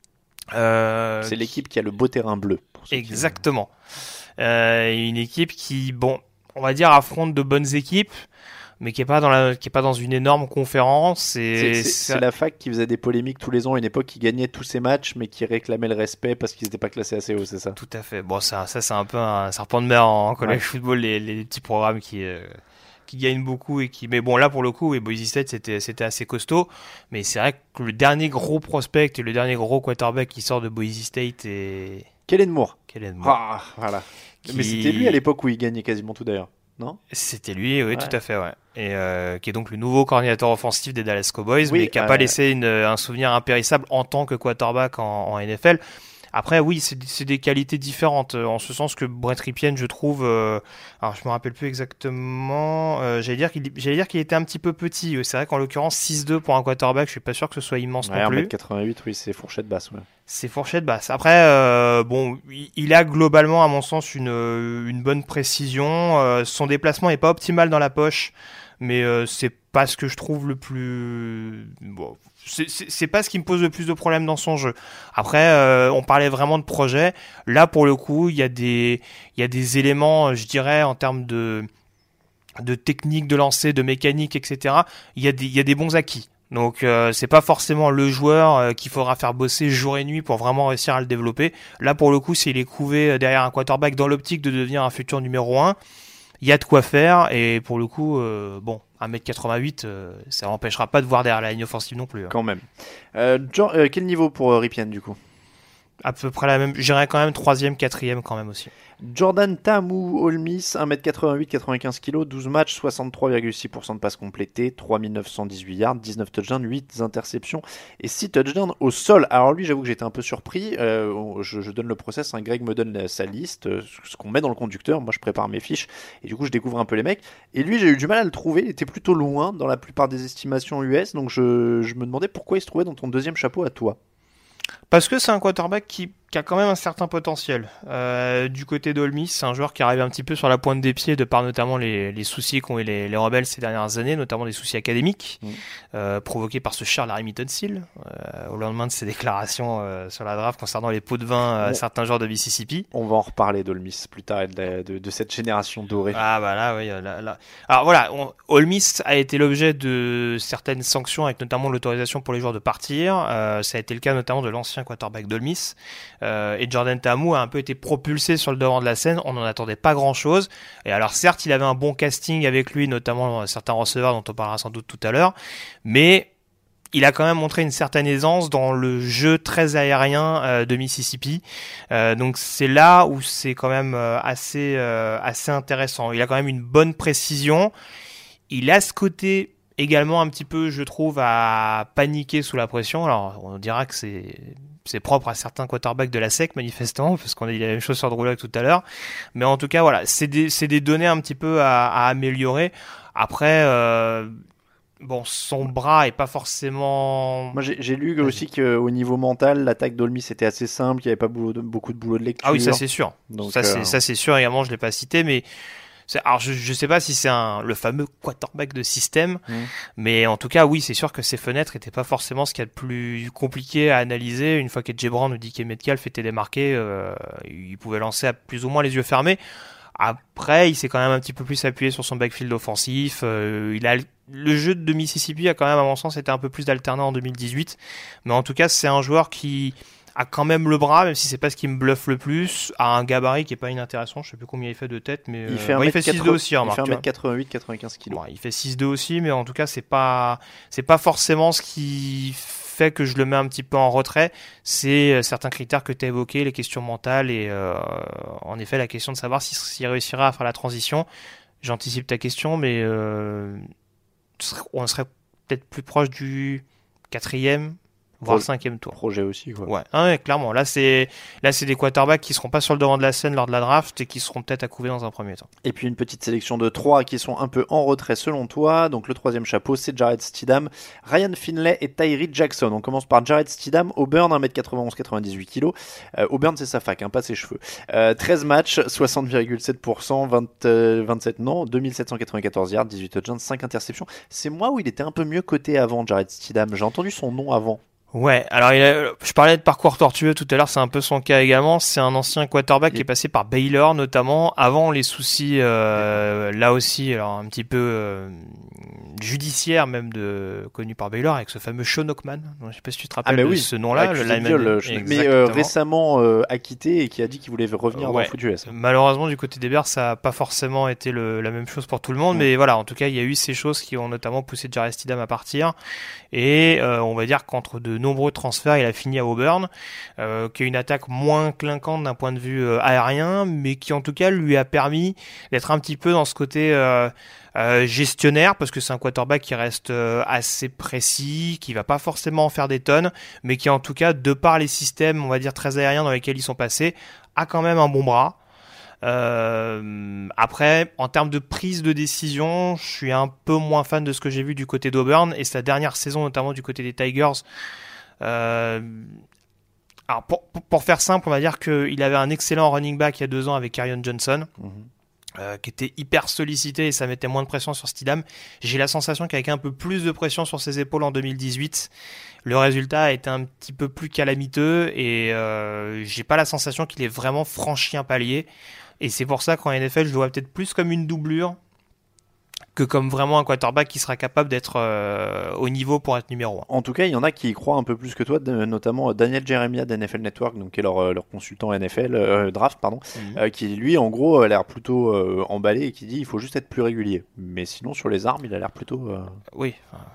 [SPEAKER 8] Euh, c'est l'équipe qui a le beau terrain bleu.
[SPEAKER 9] Exactement. Qui... Euh, une équipe qui, bon, on va dire, affronte de bonnes équipes, mais qui est pas dans la, qui est pas dans une énorme conférence. Et
[SPEAKER 8] c'est, c'est, c'est, c'est la fac qui faisait des polémiques tous les ans, à une époque qui gagnait tous ses matchs, mais qui réclamait le respect parce qu'ils n'étaient pas classés assez haut, c'est ça?
[SPEAKER 9] Tout à fait. Bon, ça, ça c'est un peu un serpent de mer en college ouais. football, les, les petits programmes qui, euh, qui gagnent beaucoup et qui, mais bon, là pour le coup, et Boise State c'était, c'était assez costaud, mais c'est vrai que le dernier gros prospect et le dernier gros quarterback qui sort de Boise State est
[SPEAKER 8] Kellen Moore.
[SPEAKER 9] Kellen Moore.
[SPEAKER 8] Ah, voilà. Qui... Mais c'était lui à l'époque où il gagnait quasiment tout d'ailleurs. non?
[SPEAKER 9] C'était lui, oui,
[SPEAKER 8] ouais.
[SPEAKER 9] tout à fait, ouais. Et euh, qui est donc le nouveau coordinateur offensif des Dallas Cowboys,
[SPEAKER 8] oui,
[SPEAKER 9] mais qui n'a
[SPEAKER 8] euh...
[SPEAKER 9] pas laissé une, un souvenir impérissable en tant que quarterback en, en N F L. Après, oui, c'est, c'est des qualités différentes, en ce sens que Brett Rypien, je trouve, euh, alors je me rappelle plus exactement, euh, j'allais dire qu'il, j'allais dire qu'il était un petit peu petit. C'est vrai qu'en l'occurrence, six deux pour un quarterback, je suis pas sûr que ce soit immense
[SPEAKER 8] ouais,
[SPEAKER 9] non plus.
[SPEAKER 8] un mètre quatre-vingt-huit, oui, c'est fourchette basse, ouais.
[SPEAKER 9] C'est fourchette basse. Après, euh, bon, il a globalement, à mon sens, une, une bonne précision. Euh, son déplacement est pas optimal dans la poche, mais euh, c'est pas ce que je trouve le plus... Bon, c'est, c'est, c'est pas ce qui me pose le plus de problèmes dans son jeu. Après, euh, on parlait vraiment de projet. Là, pour le coup, il y a des, il y a des éléments, je dirais, en termes de, de technique de lancer, de mécanique, et cetera. Il y a des, il y a des bons acquis. Donc euh, c'est pas forcément le joueur euh, qu'il faudra faire bosser jour et nuit pour vraiment réussir à le développer. Là, pour le coup, s'il est couvé derrière un quarterback dans l'optique de devenir un futur numéro un, il y a de quoi faire. Et pour le coup, euh, bon, un mètre quatre-vingt-huit, euh, ça n'empêchera pas de voir derrière la ligne offensive non plus. Hein.
[SPEAKER 8] Quand même. Euh, Jean, euh, quel niveau pour euh, Rypien du coup?
[SPEAKER 9] À peu près la même. J'irais quand même troisième, quatrième quand même aussi.
[SPEAKER 8] Jordan Ta'amu, Ole Miss, un mètre quatre-vingt-huit, quatre-vingt-quinze kilos, douze matchs, soixante-trois virgule six pour cent de passes complétées, trois mille neuf cent dix-huit yards, dix-neuf touchdowns, huit interceptions et six touchdowns au sol. Alors lui, j'avoue que j'étais un peu surpris. Euh, je, je donne le process, hein. Greg me donne sa liste, euh, ce qu'on met dans le conducteur. Moi, je prépare mes fiches et du coup, je découvre un peu les mecs. Et lui, j'ai eu du mal à le trouver. Il était plutôt loin dans la plupart des estimations U S. Donc, je, je me demandais pourquoi il se trouvait dans ton deuxième chapeau à toi.
[SPEAKER 9] Parce que c'est un quarterback qui, qui a quand même un certain potentiel. Euh, du côté d'Ole Miss, c'est un joueur qui arrive un petit peu sur la pointe des pieds de par notamment les, les soucis qu'ont eu les, les Rebels ces dernières années, notamment des soucis académiques, mmh. euh, provoqués par ce cher Larry Tunsil, euh, au lendemain de ses déclarations euh, sur la draft concernant les pots de vin à euh, certains joueurs de Mississippi.
[SPEAKER 8] On va en reparler d'Ole Miss plus tard et de, de, de cette génération dorée.
[SPEAKER 9] Ah bah là, oui. Là, là. Alors voilà, on, Ole Miss a été l'objet de certaines sanctions, avec notamment l'autorisation pour les joueurs de partir. Euh, ça a été le cas notamment de l'ancien quarterback d'Ole Miss. Euh, et Jordan Ta'amu a un peu été propulsé sur le devant de la scène. On n'en attendait pas grand-chose. Et alors certes, il avait un bon casting avec lui, notamment certains receveurs dont on parlera sans doute tout à l'heure. Mais il a quand même montré une certaine aisance dans le jeu très aérien euh, de Mississippi. Euh, donc c'est là où c'est quand même euh, assez, euh, assez intéressant. Il a quand même une bonne précision. Il a ce côté également un petit peu, je trouve, à paniquer sous la pression. Alors on dira que c'est... c'est propre à certains quarterbacks de la S E C, manifestement, parce qu'on a dit la même chose sur Drew Lock tout à l'heure. Mais en tout cas, voilà, c'est des, c'est des données un petit peu à, à améliorer. Après, euh, bon, son bras est pas forcément...
[SPEAKER 8] Moi, j'ai, j'ai lu aussi qu'au niveau mental, l'attaque d'Ole Miss était assez simple, qu'il n'y avait pas boulot de, beaucoup de boulot de lecture.
[SPEAKER 9] Ah oui, ça c'est sûr.
[SPEAKER 8] Donc,
[SPEAKER 9] ça,
[SPEAKER 8] euh...
[SPEAKER 9] c'est, ça c'est sûr, également, je l'ai pas cité, mais... C'est, alors je je sais pas si c'est un le fameux quarterback de système, mmh. mais en tout cas oui c'est sûr que ces fenêtres étaient pas forcément ce qu'il y a de plus compliqué à analyser. Une fois qu'Edge Brown ou D K Metcalf étaient démarqués, euh, il pouvait lancer à plus ou moins les yeux fermés. Après il s'est quand même un petit peu plus appuyé sur son backfield offensif. Euh, il a le jeu de Mississippi a quand même à mon sens été un peu plus d'alternant en deux mille dix-huit, mais en tout cas c'est un joueur qui a quand même le bras, même si c'est pas ce qui me bluffe le plus, a un gabarit qui est pas inintéressant. Je sais plus combien il fait de tête, mais
[SPEAKER 8] il fait,
[SPEAKER 9] euh,
[SPEAKER 8] ouais,
[SPEAKER 9] il fait six deux aussi.
[SPEAKER 8] Il fait un mètre quatre-vingt-huit, quatre-vingt-quinze kilos.
[SPEAKER 9] Ouais, il fait six deux aussi, mais en tout cas c'est pas c'est pas forcément ce qui fait que je le mets un petit peu en retrait. C'est certains critères que tu as évoqués, les questions mentales et euh, en effet la question de savoir s'il, s'il réussira à faire la transition. J'anticipe ta question, mais euh, on serait peut-être plus proche du quatrième, voire le cinquième tour.
[SPEAKER 8] Projet aussi, quoi.
[SPEAKER 9] Ouais, ah ouais, clairement. Là, c'est là, c'est des quarterbacks qui seront pas sur le devant de la scène lors de la draft et qui seront peut-être à couver dans un premier temps.
[SPEAKER 8] Et puis une petite sélection de trois qui sont un peu en retrait selon toi. Donc le troisième chapeau, c'est Jared Stidham, Ryan Finlay et Tyree Jackson. On commence par Jared Stidham, Auburn, un mètre quatre-vingt-onze, quatre-vingt-dix-huit kilos. Euh, Auburn, c'est sa fac, hein, pas ses cheveux. Euh, treize matchs, soixante virgule sept pour cent, vingt, euh, vingt-sept non, deux mille sept cent quatre-vingt-quatorze yards, dix-huit touchdowns, cinq interceptions. C'est moi où il était un peu mieux coté avant, Jared Stidham. J'ai entendu son nom avant.
[SPEAKER 9] Ouais, alors il a, je parlais de parcours tortueux tout à l'heure, c'est un peu son cas également. C'est un ancien quarterback qui est passé par Baylor notamment, avant les soucis, euh, là aussi, alors un petit peu euh, judiciaire même de connu par Baylor avec ce fameux Sean Ockman. Je sais pas si tu te rappelles
[SPEAKER 8] ah
[SPEAKER 9] de
[SPEAKER 8] oui.
[SPEAKER 9] ce nom-là,
[SPEAKER 8] le
[SPEAKER 9] lineman,
[SPEAKER 8] viol, euh, mais euh, récemment euh, acquitté et qui a dit qu'il voulait revenir
[SPEAKER 9] ouais.
[SPEAKER 8] dans le foot U S.
[SPEAKER 9] Malheureusement du côté des Bears, ça n'a pas forcément été le, la même chose pour tout le monde, mmh. mais voilà, en tout cas, il y a eu ces choses qui ont notamment poussé Jarrett Stidham à partir. Et euh, on va dire qu'entre de nombreux transferts, il a fini à Auburn, euh, qui a une attaque moins clinquante d'un point de vue euh, aérien, mais qui en tout cas lui a permis d'être un petit peu dans ce côté euh, euh, gestionnaire, parce que c'est un quarterback qui reste euh, assez précis, qui va pas forcément en faire des tonnes, mais qui en tout cas, de par les systèmes, on va dire très aériens dans lesquels ils sont passés, a quand même un bon bras. Euh, après, en termes de prise de décision, je suis un peu moins fan de ce que j'ai vu du côté d'Auburn et sa dernière saison, notamment du côté des Tigers. Euh, alors pour, pour faire simple, on va dire qu'il avait un excellent running back il y a deux ans avec Kerryon Johnson, mmh. euh, qui était hyper sollicité et ça mettait moins de pression sur Stidham. J'ai la sensation qu'avec un peu plus de pression sur ses épaules en deux mille dix-huit, le résultat a été un petit peu plus calamiteux et euh, j'ai pas la sensation qu'il ait vraiment franchi un palier. Et c'est pour ça qu'en N F L, je le vois peut-être plus comme une doublure que comme vraiment un quarterback qui sera capable d'être euh, au niveau pour être numéro un.
[SPEAKER 8] En tout cas, il y en a qui y croient un peu plus que toi, de, notamment Daniel Jeremiah d'N F L Network, donc, qui est leur, leur consultant N F L, euh, draft, pardon, mmh. euh, qui lui, en gros, a l'air plutôt euh, emballé et qui dit il faut juste être plus régulier. Mais sinon, sur les armes, il a l'air plutôt... Euh...
[SPEAKER 9] Oui,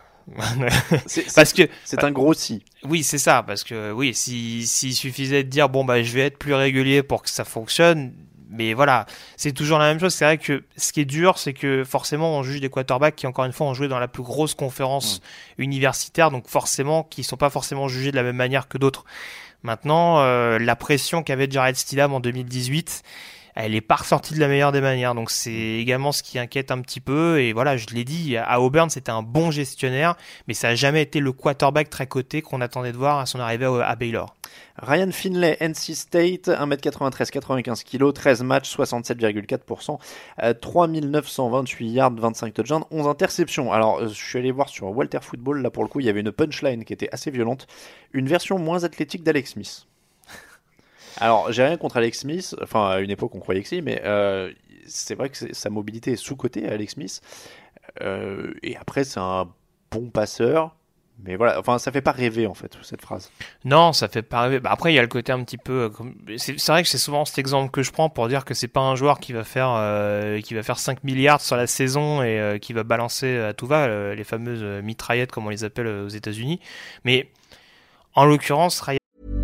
[SPEAKER 8] c'est,
[SPEAKER 9] parce
[SPEAKER 8] c'est,
[SPEAKER 9] que
[SPEAKER 8] c'est un gros si.
[SPEAKER 9] Oui, c'est ça, parce que oui, si s'il suffisait de dire bon bah je vais être plus régulier pour que ça fonctionne, mais voilà, c'est toujours la même chose. C'est vrai que ce qui est dur, c'est que forcément on juge des quarterbacks qui encore une fois ont joué dans la plus grosse conférence mmh. universitaire, donc forcément qui sont pas forcément jugés de la même manière que d'autres. Maintenant, euh, la pression qu'avait Jarrett Stidham en deux mille dix-huit, elle n'est pas ressortie de la meilleure des manières, donc c'est également ce qui inquiète un petit peu. Et voilà, je l'ai dit, à Auburn c'était un bon gestionnaire, mais ça n'a jamais été le quarterback très coté qu'on attendait de voir à son arrivée à Baylor.
[SPEAKER 8] Ryan Finlay, N C State, un mètre quatre-vingt-treize, quatre-vingt-quinze kilos, treize matchs, soixante-sept virgule quatre pour cent, euh, trois mille neuf cent vingt-huit yards, vingt-cinq touchdowns, onze interceptions. Alors, euh, je suis allé voir sur Walter Football, là pour le coup, il y avait une punchline qui était assez violente, une version moins athlétique d'Alex Smith. Alors, j'ai rien contre Alex Smith, enfin, à une époque on croyait que si, mais euh, c'est vrai que c'est, sa mobilité est sous-cotée, Alex Smith, euh, et après c'est un bon passeur. Mais voilà, enfin, ça fait pas rêver en fait cette phrase.
[SPEAKER 9] Non, ça fait pas rêver. Bah, après, il y a le côté un petit peu. C'est, c'est vrai que c'est souvent cet exemple que je prends pour dire que c'est pas un joueur qui va faire euh, qui va faire cinq milliards sur la saison et euh, qui va balancer à tout va euh, les fameuses mitraillettes comme on les appelle aux États-Unis. Mais en l'occurrence, Ryan...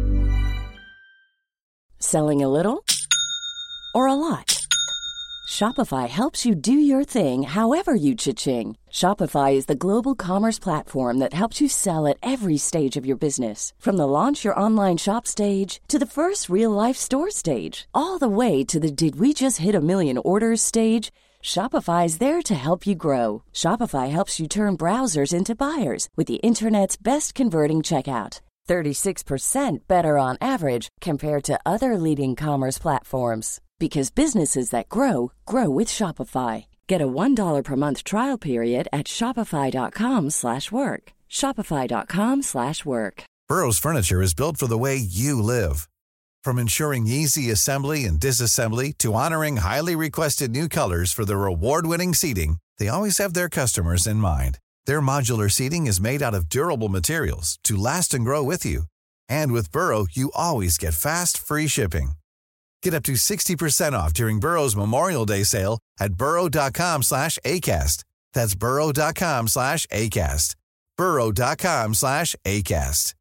[SPEAKER 3] Selling a little or a lot? Shopify helps you do your thing however you cha-ching. Shopify is the global commerce platform that helps you sell at every stage of your business. From the launch your online shop stage to the first real-life store stage, all the way to the did we just hit a million orders stage. Shopify is there to help you grow. Shopify helps you turn browsers into buyers with the internet's best converting checkout. thirty-six percent better on average compared to other leading commerce platforms. Because businesses that grow, grow with Shopify. Get a one dollar per month trial period at shopify.com slash work. Shopify.com slash work.
[SPEAKER 1] Burrow's furniture is built for the way you live. From ensuring easy assembly and disassembly to honoring highly requested new colors for their award-winning seating, they always have their customers in mind. Their modular seating is made out of durable materials to last and grow with you. And with Burrow, you always get fast, free shipping. Get up to sixty percent off during Burrow's Memorial Day sale at burrow.com slash ACAST. That's burrow.com slash ACAST. burrow.com slash ACAST.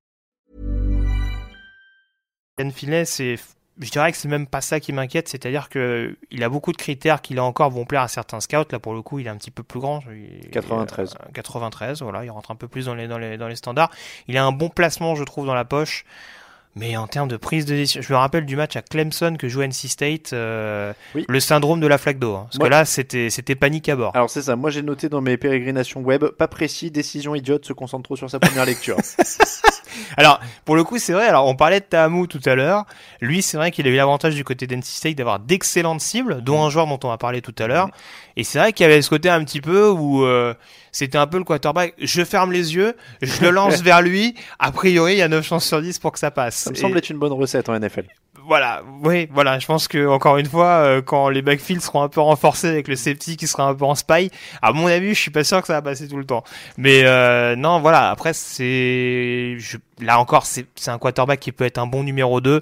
[SPEAKER 9] Ryan Finlay, c'est, je dirais que c'est même pas ça qui m'inquiète, c'est-à-dire que il a beaucoup de critères qui là encore vont plaire à certains scouts. Là pour le coup, il est un petit peu plus grand. Il,
[SPEAKER 8] quatre-vingt-treize.
[SPEAKER 9] Euh, quatre-vingt-treize, voilà, il rentre un peu plus dans les, dans les, dans les standards. Il a un bon placement, je trouve, dans la poche. Mais en termes de prise de décision, je me rappelle du match à Clemson que jouait N C State, euh, oui. le syndrome de la flaque d'eau. Hein, parce ouais. que là, c'était, c'était panique à bord.
[SPEAKER 8] Alors c'est ça, moi j'ai noté dans mes pérégrinations web, pas précis, décision idiote, se concentre trop sur sa première lecture.
[SPEAKER 9] Alors, pour le coup, c'est vrai, alors on parlait de Tahamou tout à l'heure. Lui, c'est vrai qu'il a eu l'avantage du côté d'N C State d'avoir d'excellentes cibles, dont un joueur dont on va parler tout à l'heure. Mmh. Et c'est vrai qu'il y avait ce côté un petit peu où euh, c'était un peu le quarterback, je ferme les yeux, je le lance vers lui, a priori, il y a neuf chances sur dix pour que ça passe.
[SPEAKER 8] Ça me
[SPEAKER 9] et...
[SPEAKER 8] semble être une bonne recette en N F L.
[SPEAKER 9] Voilà, oui, voilà. Je pense que encore une fois, euh, quand les backfields seront un peu renforcés avec le safety qui sera un peu en spy, à mon avis, je suis pas sûr que ça va passer tout le temps. Mais euh, non, voilà. Après, c'est je... là encore, c'est c'est un quarterback qui peut être un bon numéro deux.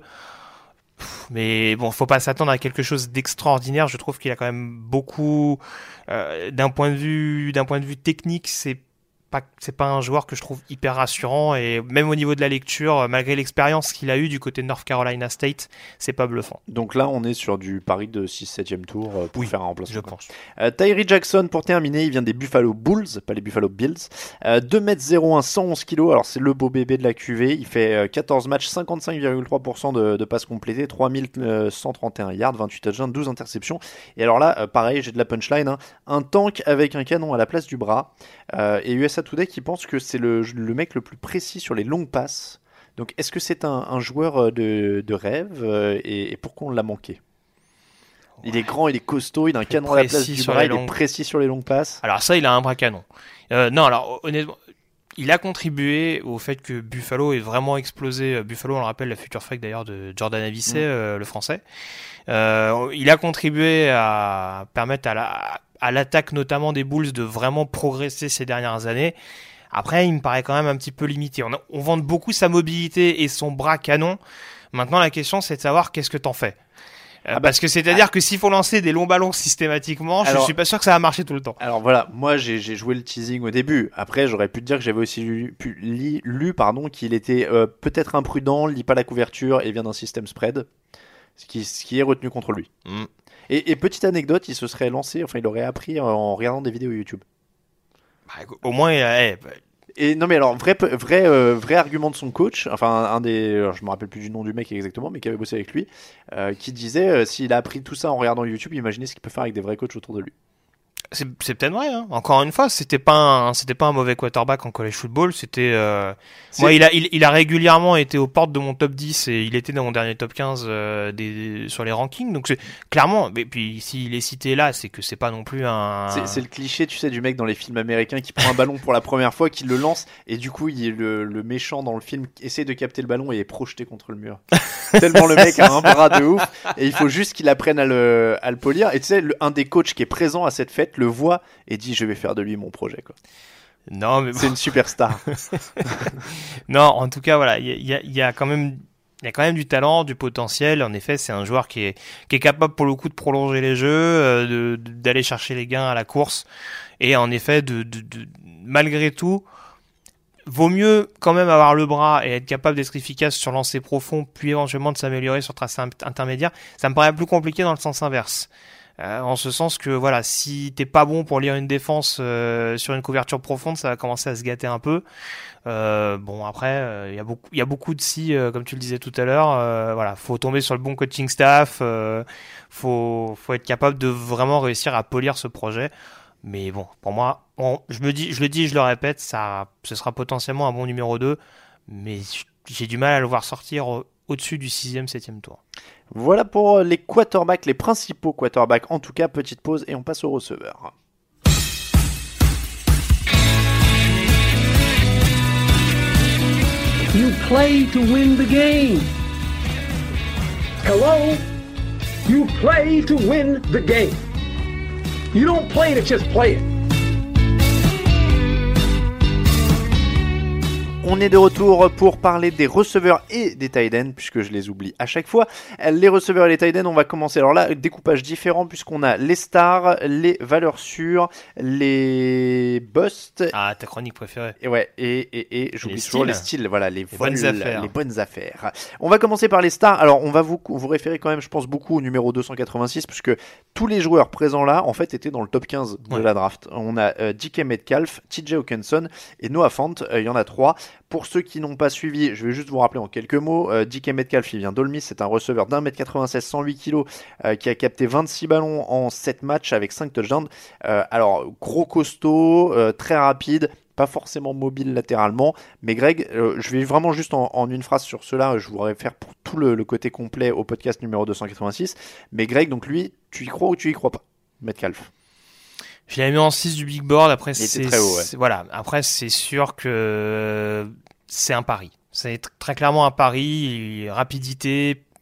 [SPEAKER 9] Mais bon, faut pas s'attendre à quelque chose d'extraordinaire. Je trouve qu'il a quand même beaucoup, euh, d'un point de vue, d'un point de vue technique, c'est pas, c'est pas un joueur que je trouve hyper rassurant, et même au niveau de la lecture, malgré l'expérience qu'il a eue du côté de North Carolina State, c'est pas bluffant.
[SPEAKER 8] Donc là, on est sur du pari de six septième tour pour
[SPEAKER 9] oui,
[SPEAKER 8] faire un remplacement.
[SPEAKER 9] Je pense.
[SPEAKER 8] Euh, Tyree Jackson, pour terminer, il vient des Buffalo Bulls, pas les Buffalo Bills. Euh, deux mètres zéro un, cent onze kilos. Alors, c'est le beau bébé de la Q V. Il fait euh, quatorze matchs, cinquante-cinq virgule trois pour cent de, de passes complétées, trois mille cent trente et un yards, vingt-huit touchdowns, douze interceptions. Et alors là, euh, pareil, j'ai de la punchline. Hein, un tank avec un canon à la place du bras. Euh, et U S A Today qui pense que c'est le, le mec le plus précis sur les longues passes. Donc, est-ce que c'est un, un joueur de, de rêve euh, et, et pourquoi on l'a manqué ? Ouais. Il est grand, il est costaud, il a un canon à la place du bras, il longues... est précis sur les longues passes.
[SPEAKER 9] Alors ça, il a un bras canon. Euh, non, alors honnêtement, il a contribué au fait que Buffalo ait vraiment explosé. Buffalo, on le rappelle, la future fake d'ailleurs de Jordan Avicet, mmh. euh, le français. Euh, il a contribué à permettre à la... à l'attaque notamment des Bulls de vraiment progresser ces dernières années. Après, il me paraît quand même un petit peu limité. On, a, on vante beaucoup sa mobilité et son bras canon. Maintenant, la question, c'est de savoir qu'est-ce que t'en fais. Euh, ah bah, parce que c'est-à-dire ah, que s'il faut lancer des longs ballons systématiquement, alors, je suis pas sûr que ça va marcher tout le temps.
[SPEAKER 8] Alors voilà, moi j'ai, j'ai joué le teasing au début. Après, j'aurais pu te dire que j'avais aussi lu, pu, li, lu pardon, qu'il était euh, peut-être imprudent, lit pas la couverture et vient d'un système spread, ce qui, ce qui est retenu contre lui. Mm. Et, et petite anecdote, il se serait lancé, enfin il aurait appris en regardant des vidéos YouTube.
[SPEAKER 9] Bah, au moins, il a... Eh, bah...
[SPEAKER 8] Et non mais alors vrai vrai euh, vrai argument de son coach, enfin un, un des, alors, je me rappelle plus du nom du mec exactement, mais qui avait bossé avec lui, euh, qui disait euh, s'il a appris tout ça en regardant YouTube, imaginez ce qu'il peut faire avec des vrais coachs autour de lui.
[SPEAKER 9] C'est, c'est peut-être vrai. Hein. Encore une fois, c'était pas un, c'était pas un mauvais quarterback en college football. C'était, euh... moi, il a, il, il a régulièrement été aux portes de mon top dix et il était dans mon dernier top quinze euh, des, sur les rankings. Donc c'est clairement. Et puis s'il est cité là, c'est que c'est pas non plus un.
[SPEAKER 8] C'est, c'est le cliché, tu sais, du mec dans les films américains qui prend un ballon pour la première fois, qui le lance et du coup, il est le, le méchant dans le film essaie de capter le ballon et est projeté contre le mur. Tellement le mec a un bras de ouf et il faut juste qu'il apprenne à le, à le polir. Et tu sais, le, un des coachs qui est présent à cette fête le voit et dit je vais faire de lui mon projet quoi.
[SPEAKER 9] Non mais bon.
[SPEAKER 8] C'est une superstar.
[SPEAKER 9] Non, en tout cas voilà, il y a, y a quand même il y a quand même du talent, du potentiel. En effet, c'est un joueur qui est qui est capable pour le coup de prolonger les jeux, euh, de, de d'aller chercher les gains à la course et en effet de, de, de malgré tout vaut mieux quand même avoir le bras et être capable d'être efficace sur lancer profond, puis éventuellement de s'améliorer sur tracé intermédiaire. Ça me paraît plus compliqué dans le sens inverse. Euh, en ce sens que voilà, si t'es pas bon pour lire une défense euh, sur une couverture profonde, ça va commencer à se gâter un peu. Euh, bon après, il euh, y a beaucoup, il y a beaucoup de si, euh, comme tu le disais tout à l'heure. Euh, voilà, faut tomber sur le bon coaching staff. Euh, faut, faut être capable de vraiment réussir à polir ce projet. Mais bon, pour moi, on, je me dis, je le dis, et je le répète, ça, ce sera potentiellement un bon numéro deux, mais j'ai du mal à le voir sortir au, au-dessus du sixième, septième tour.
[SPEAKER 8] Voilà pour les quarterbacks, les principaux quarterbacks. En tout cas, petite pause et on passe au receveur.
[SPEAKER 12] You play to win the game. Hello? You play to win the game. You don't play to just play it.
[SPEAKER 8] On est de retour pour parler des receveurs et des tight ends, puisque je les oublie à chaque fois. Les receveurs et les tight ends, on va commencer. Alors là, découpage différent, puisqu'on a les stars, les valeurs sûres, les busts.
[SPEAKER 9] Ah, ta chronique préférée.
[SPEAKER 8] Et ouais, et, et, et j'oublie toujours les styles, voilà, les,
[SPEAKER 9] les
[SPEAKER 8] vols,
[SPEAKER 9] bonnes affaires.
[SPEAKER 8] Les bonnes affaires. On va commencer par les stars. Alors, on va vous, vous référer quand même, je pense, beaucoup au numéro deux cent quatre-vingt-six, puisque tous les joueurs présents là, en fait, étaient dans le top quinze de ouais. la draft. On a euh, D K Metcalf, T J Hawkinson et Noah Fant. Il euh, y en a trois. Pour ceux qui n'ont pas suivi, je vais juste vous rappeler en quelques mots, euh, D K Metcalf, il vient d'Ole Miss, c'est un receveur d'un mètre quatre-vingt-seize, cent huit kilos, euh, qui a capté vingt-six ballons en sept matchs avec cinq touchdowns. Euh, alors, gros costaud, euh, très rapide, pas forcément mobile latéralement, mais Greg, euh, je vais vraiment juste en, en une phrase sur cela, je vous réfère pour tout le, le côté complet au podcast numéro deux cent quatre-vingt-six, mais Greg, donc lui, tu y crois ou tu y crois pas, Metcalf?
[SPEAKER 9] Je l'avais mis en six du big board. Après,
[SPEAKER 8] il
[SPEAKER 9] c'est,
[SPEAKER 8] était très haut, ouais.
[SPEAKER 9] c'est voilà. Après, c'est sûr que c'est un pari. C'est très clairement un pari. Rapidité,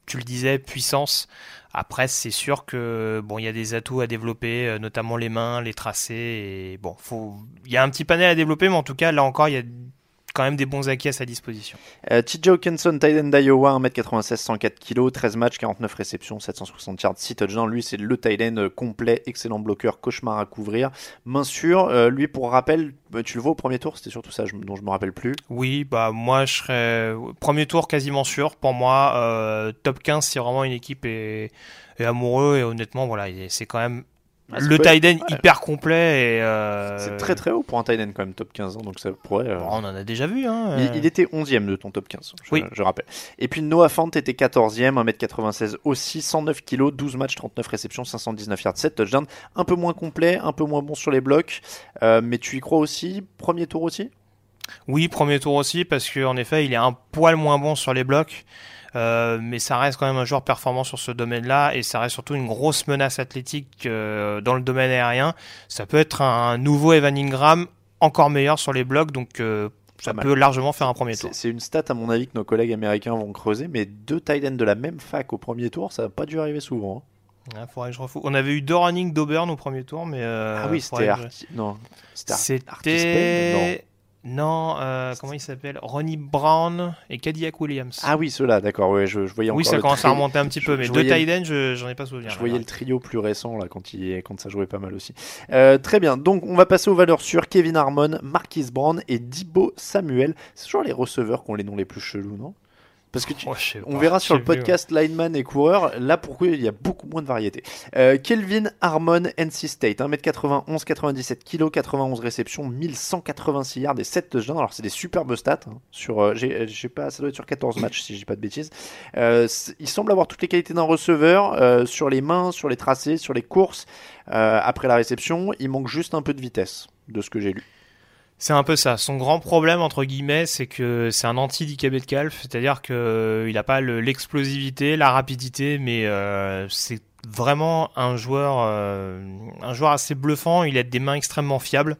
[SPEAKER 9] tu le disais, puissance. Après, c'est sûr que bon, il y a des atouts à développer, euh, notamment les mains, les tracés. Et bon, faut, il y a un petit panel à développer, mais en tout cas, là encore, il y a quand même des bons acquis à sa disposition.
[SPEAKER 8] Euh, T J Hawkinson, tight end d'Iowa, un mètre quatre-vingt-seize, cent quatre kilos, treize matchs, quarante-neuf réceptions, sept cent soixante yards, six touchdowns. Lui, c'est le tight end complet, excellent bloqueur, cauchemar à couvrir. Main sûre, euh, lui, pour rappel, tu le vois au premier tour, c'était surtout ça je, dont je me rappelle plus.
[SPEAKER 9] Oui, bah moi, je serais premier tour quasiment sûr. Pour moi, euh, top quinze, si vraiment une équipe est, est amoureux, et honnêtement, voilà, c'est quand même Ah, le tight end ouais. hyper complet et euh...
[SPEAKER 8] c'est très très haut pour un tight end quand même, top quinze, hein, donc ça pourrait euh...
[SPEAKER 9] bon, on en a déjà vu hein,
[SPEAKER 8] il, il était onzième de ton top quinze, je,
[SPEAKER 9] oui.
[SPEAKER 8] je rappelle. Et puis Noah Fant était quatorzième, un mètre quatre-vingt-seize aussi, cent neuf kilos, douze matchs, trente-neuf réceptions, cinq cent dix-neuf yards, sept touchdowns. Un peu moins complet, un peu moins bon sur les blocs, euh, mais tu y crois aussi? Premier tour aussi?
[SPEAKER 9] Oui, premier tour aussi, parce qu'en effet il est un poil moins bon sur les blocs. Euh, mais ça reste quand même un joueur performant sur ce domaine-là, et ça reste surtout une grosse menace athlétique euh, dans le domaine aérien. Ça peut être un nouveau Evan Ingram encore meilleur sur les blocs, donc euh, ça peut largement faire un premier tour.
[SPEAKER 8] C'est, c'est une stat à mon avis que nos collègues américains vont creuser, mais deux tight ends de la même fac au premier tour, ça n'a pas dû arriver souvent. Hein.
[SPEAKER 9] Ouais, faudrait que je refou... On avait eu deux running d'Auburn au premier tour, mais euh,
[SPEAKER 8] ah oui, c'était Arti...
[SPEAKER 9] je...
[SPEAKER 8] non, c'était,
[SPEAKER 9] c'était...
[SPEAKER 8] Artis non.
[SPEAKER 9] Non, euh, comment il s'appelle? Ronnie Brown et Cadillac Williams.
[SPEAKER 8] Ah oui, ceux-là, d'accord. Ouais, je, je voyais encore.
[SPEAKER 9] Oui, ça
[SPEAKER 8] le
[SPEAKER 9] commence
[SPEAKER 8] tri...
[SPEAKER 9] à remonter un petit peu,
[SPEAKER 8] je,
[SPEAKER 9] mais
[SPEAKER 8] je
[SPEAKER 9] deux
[SPEAKER 8] voyais...
[SPEAKER 9] tight ends, je, j'en ai pas souvenir.
[SPEAKER 8] Je voyais le trio plus récent là quand, il, quand ça jouait pas mal aussi. Euh, très bien, donc on va passer aux valeurs sûres. Kevin Harmon, Marquise Brown et Deebo Samuel. C'est toujours les receveurs qui ont les noms les plus chelous, non? Parce que tu,
[SPEAKER 9] oh,
[SPEAKER 8] on
[SPEAKER 9] pas,
[SPEAKER 8] verra sur le
[SPEAKER 9] vu,
[SPEAKER 8] podcast ouais. Lineman et coureur, là pourquoi il y a beaucoup moins de variété. Euh, Kelvin Harmon, N C State, un mètre quatre-vingt-onze, quatre-vingt-dix-sept kilos, quatre-vingt-onze réceptions, mille cent quatre-vingt-six yards et sept touchdowns. Alors c'est des superbes stats, hein, sur, euh, j'ai, j'ai pas, ça doit être sur quatorze matchs si je dis pas de bêtises. Euh, il semble avoir toutes les qualités d'un receveur, euh, sur les mains, sur les tracés, sur les courses, euh, après la réception. Il manque juste un peu de vitesse, de ce que j'ai lu.
[SPEAKER 9] C'est un peu ça. Son grand problème, entre guillemets, c'est que c'est un anti-Dick Metcalf, c'est-à-dire qu'il euh, n'a pas le, l'explosivité, la rapidité, mais euh, c'est vraiment un joueur, euh, un joueur assez bluffant. Il a des mains extrêmement fiables.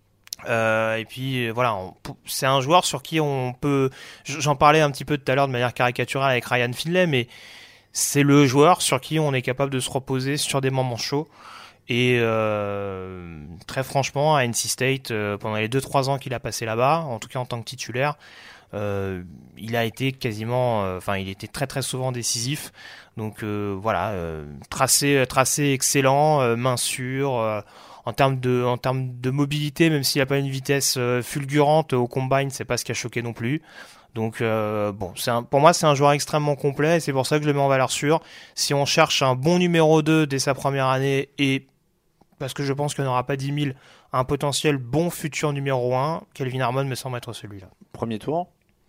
[SPEAKER 9] Euh, et puis voilà, on, c'est un joueur sur qui on peut. J'en parlais un petit peu tout à l'heure de manière caricaturale avec Ryan Finlay, mais c'est le joueur sur qui on est capable de se reposer sur des moments chauds. Et euh, très franchement, à N C State, euh, pendant les deux trois ans qu'il a passé là-bas, en tout cas en tant que titulaire, euh, il a été quasiment, enfin, euh, il était très très souvent décisif. Donc euh, voilà, euh, tracé, tracé excellent, euh, main sûre. Euh, en termes de, en termes de mobilité, même s'il n'a pas une vitesse euh, fulgurante au combine, c'est pas ce qui a choqué non plus. Donc euh, bon, c'est un, pour moi c'est un joueur extrêmement complet, et c'est pour ça que je le mets en valeur sûre. Si on cherche un bon numéro deux dès sa première année, et parce que je pense qu'il n'y en aura pas dix mille, un potentiel bon futur numéro un, Kelvin Harmon me semble être celui-là.
[SPEAKER 8] Premier tour?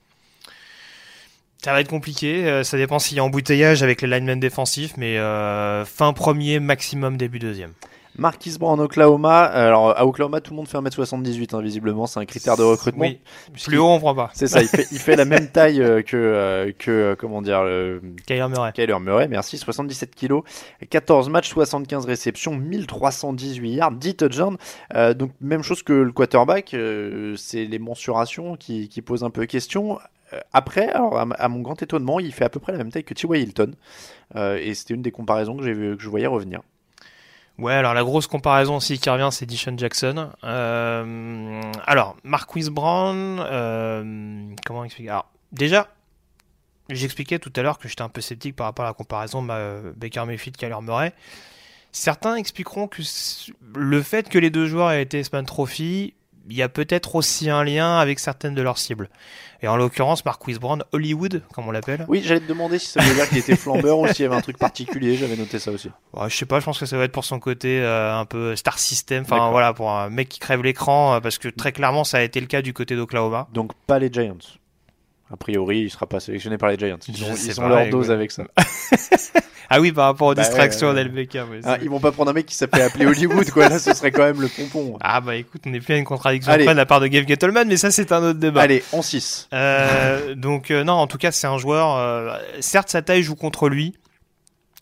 [SPEAKER 9] Ça va être compliqué, euh, ça dépend s'il y a embouteillage avec les linemen défensifs, mais euh, fin premier, maximum début deuxième.
[SPEAKER 8] Marquise Brown en Oklahoma. Alors à Oklahoma, tout le monde fait un mètre soixante-dix-huit, hein, visiblement, c'est un critère de recrutement.
[SPEAKER 9] Oui. Plus haut, on prend pas.
[SPEAKER 8] C'est ça, il fait, il fait la même taille euh, que, euh, que euh, comment dire, le...
[SPEAKER 9] Kyler Murray.
[SPEAKER 8] Kyler Murray, merci, soixante-dix-sept kilos, quatorze matchs, soixante-quinze réceptions, mille trois cent dix-huit yards, dix touchdowns. Euh, donc même chose que le quarterback, euh, c'est les mensurations qui, qui posent un peu question. Après, alors à, à mon grand étonnement, il fait à peu près la même taille que T Y Hilton, euh, et c'était une des comparaisons que j'ai vu, que je voyais revenir.
[SPEAKER 9] Ouais, alors la grosse comparaison aussi qui revient, c'est Deshaun Jackson. Euh, alors, Marquise Brown, euh, comment expliquer? Alors, déjà, j'expliquais tout à l'heure que j'étais un peu sceptique par rapport à la comparaison de Baker Mayfield, Kyler Murray. Certains expliqueront que le fait que les deux joueurs aient été Heisman Trophy, il y a peut-être aussi un lien avec certaines de leurs cibles. Et en l'occurrence, Marquise Brown, Hollywood, comme on l'appelle.
[SPEAKER 8] Oui, j'allais te demander si ça veut dire qu'il était flambeur ou s'il y avait un truc particulier, j'avais noté ça aussi.
[SPEAKER 9] Ouais, je sais pas, je pense que ça va être pour son côté euh, un peu star system, enfin D'accord. voilà, pour un mec qui crève l'écran, euh, parce que très clairement, ça a été le cas du côté d'Oklahoma.
[SPEAKER 8] Donc pas les Giants. A priori, il sera pas sélectionné par les Giants. Ils ont, ils ont
[SPEAKER 9] leur
[SPEAKER 8] dose
[SPEAKER 9] ouais.
[SPEAKER 8] avec ça.
[SPEAKER 9] Ah oui, par rapport aux bah distractions
[SPEAKER 8] ouais, ouais.
[SPEAKER 9] d'El Beckham. Ouais,
[SPEAKER 8] ah, ils vont pas prendre un mec qui s'appelait appeler Hollywood, quoi. Là, ce serait quand même le pompon.
[SPEAKER 9] Ah bah écoute, on n'est plus à une contradiction près de la part de Gabe Gettleman, mais ça c'est un autre débat.
[SPEAKER 8] Allez, en six.
[SPEAKER 9] Euh, donc euh, non, en tout cas, c'est un joueur. Euh, certes, sa taille joue contre lui.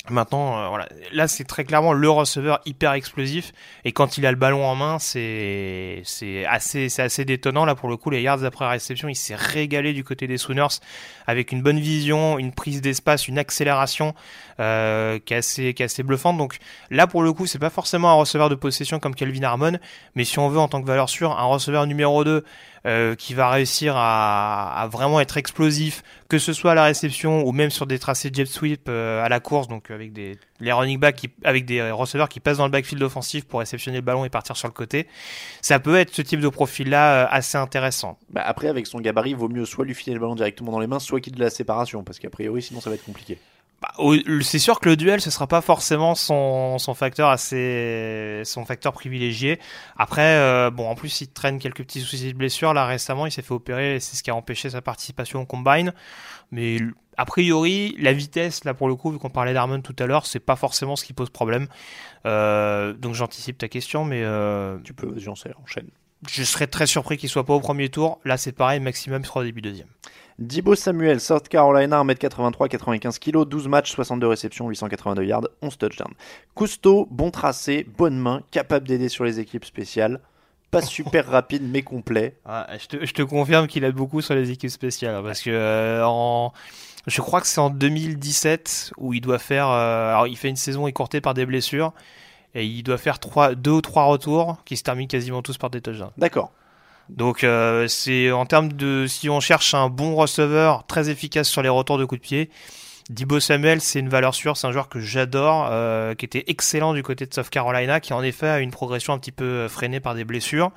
[SPEAKER 9] Maintenant, euh, voilà. Là, c'est très clairement le receveur hyper explosif. Et quand il a le ballon en main, c'est, c'est assez, c'est assez détonnant. Là, pour le coup, les yards après réception, il s'est régalé du côté des Sooners avec une bonne vision, une prise d'espace, une accélération euh, qui est assez, qui est assez bluffante. Donc là, pour le coup, c'est pas forcément un receveur de possession comme Kelvin Harmon, mais si on veut en tant que valeur sûre, un receveur numéro deux euh, qui va réussir à, à vraiment être explosif, que ce soit à la réception ou même sur des tracés jet sweep euh, à la course, donc avec des les running backs qui, avec des receveurs qui passent dans le backfield offensif pour réceptionner le ballon et partir sur le côté. Ça peut être ce type de profil-là euh, assez intéressant.
[SPEAKER 8] Bah après, avec son gabarit, il vaut mieux soit lui filer le ballon directement dans les mains, soit qu'il de la séparation, parce qu'a priori, sinon ça va être compliqué.
[SPEAKER 9] Bah, c'est sûr que le duel, ce sera pas forcément son, son facteur assez, son facteur privilégié. Après, euh, bon, en plus, il traîne quelques petits soucis de blessure. Là, récemment, il s'est fait opérer et c'est ce qui a empêché sa participation au combine. Mais, a priori, la vitesse, là, pour le coup, vu qu'on parlait d'Harmon tout à l'heure, c'est pas forcément ce qui pose problème. Euh, donc, j'anticipe ta question, mais, euh,
[SPEAKER 8] tu peux, j'en sais, enchaîne.
[SPEAKER 9] Je serais très surpris qu'il soit pas au premier tour. Là, c'est pareil, maximum sera au début deuxième.
[SPEAKER 8] Deebo Samuel, South Carolina, un mètre quatre-vingt-trois, quatre-vingt-quinze kilos, douze matchs, soixante-deux réceptions, huit cent quatre-vingt-deux yards, onze touchdowns. Costaud, bon tracé, bonne main, capable d'aider sur les équipes spéciales. Pas super rapide, mais complet.
[SPEAKER 9] Ah, je, te, je te confirme qu'il aide beaucoup sur les équipes spéciales. Parce que euh, en, je crois que c'est en deux mille dix-sept où il doit faire... Euh, alors, il fait une saison écourtée par des blessures. Et il doit faire trois, deux ou trois retours qui se terminent quasiment tous par des touchdowns.
[SPEAKER 8] D'accord.
[SPEAKER 9] Donc euh, c'est en termes de, si on cherche un bon receveur très efficace sur les retours de coups de pied, Deebo Samuel, c'est une valeur sûre, c'est un joueur que j'adore, euh, qui était excellent du côté de South Carolina, qui en effet a une progression un petit peu freinée par des blessures,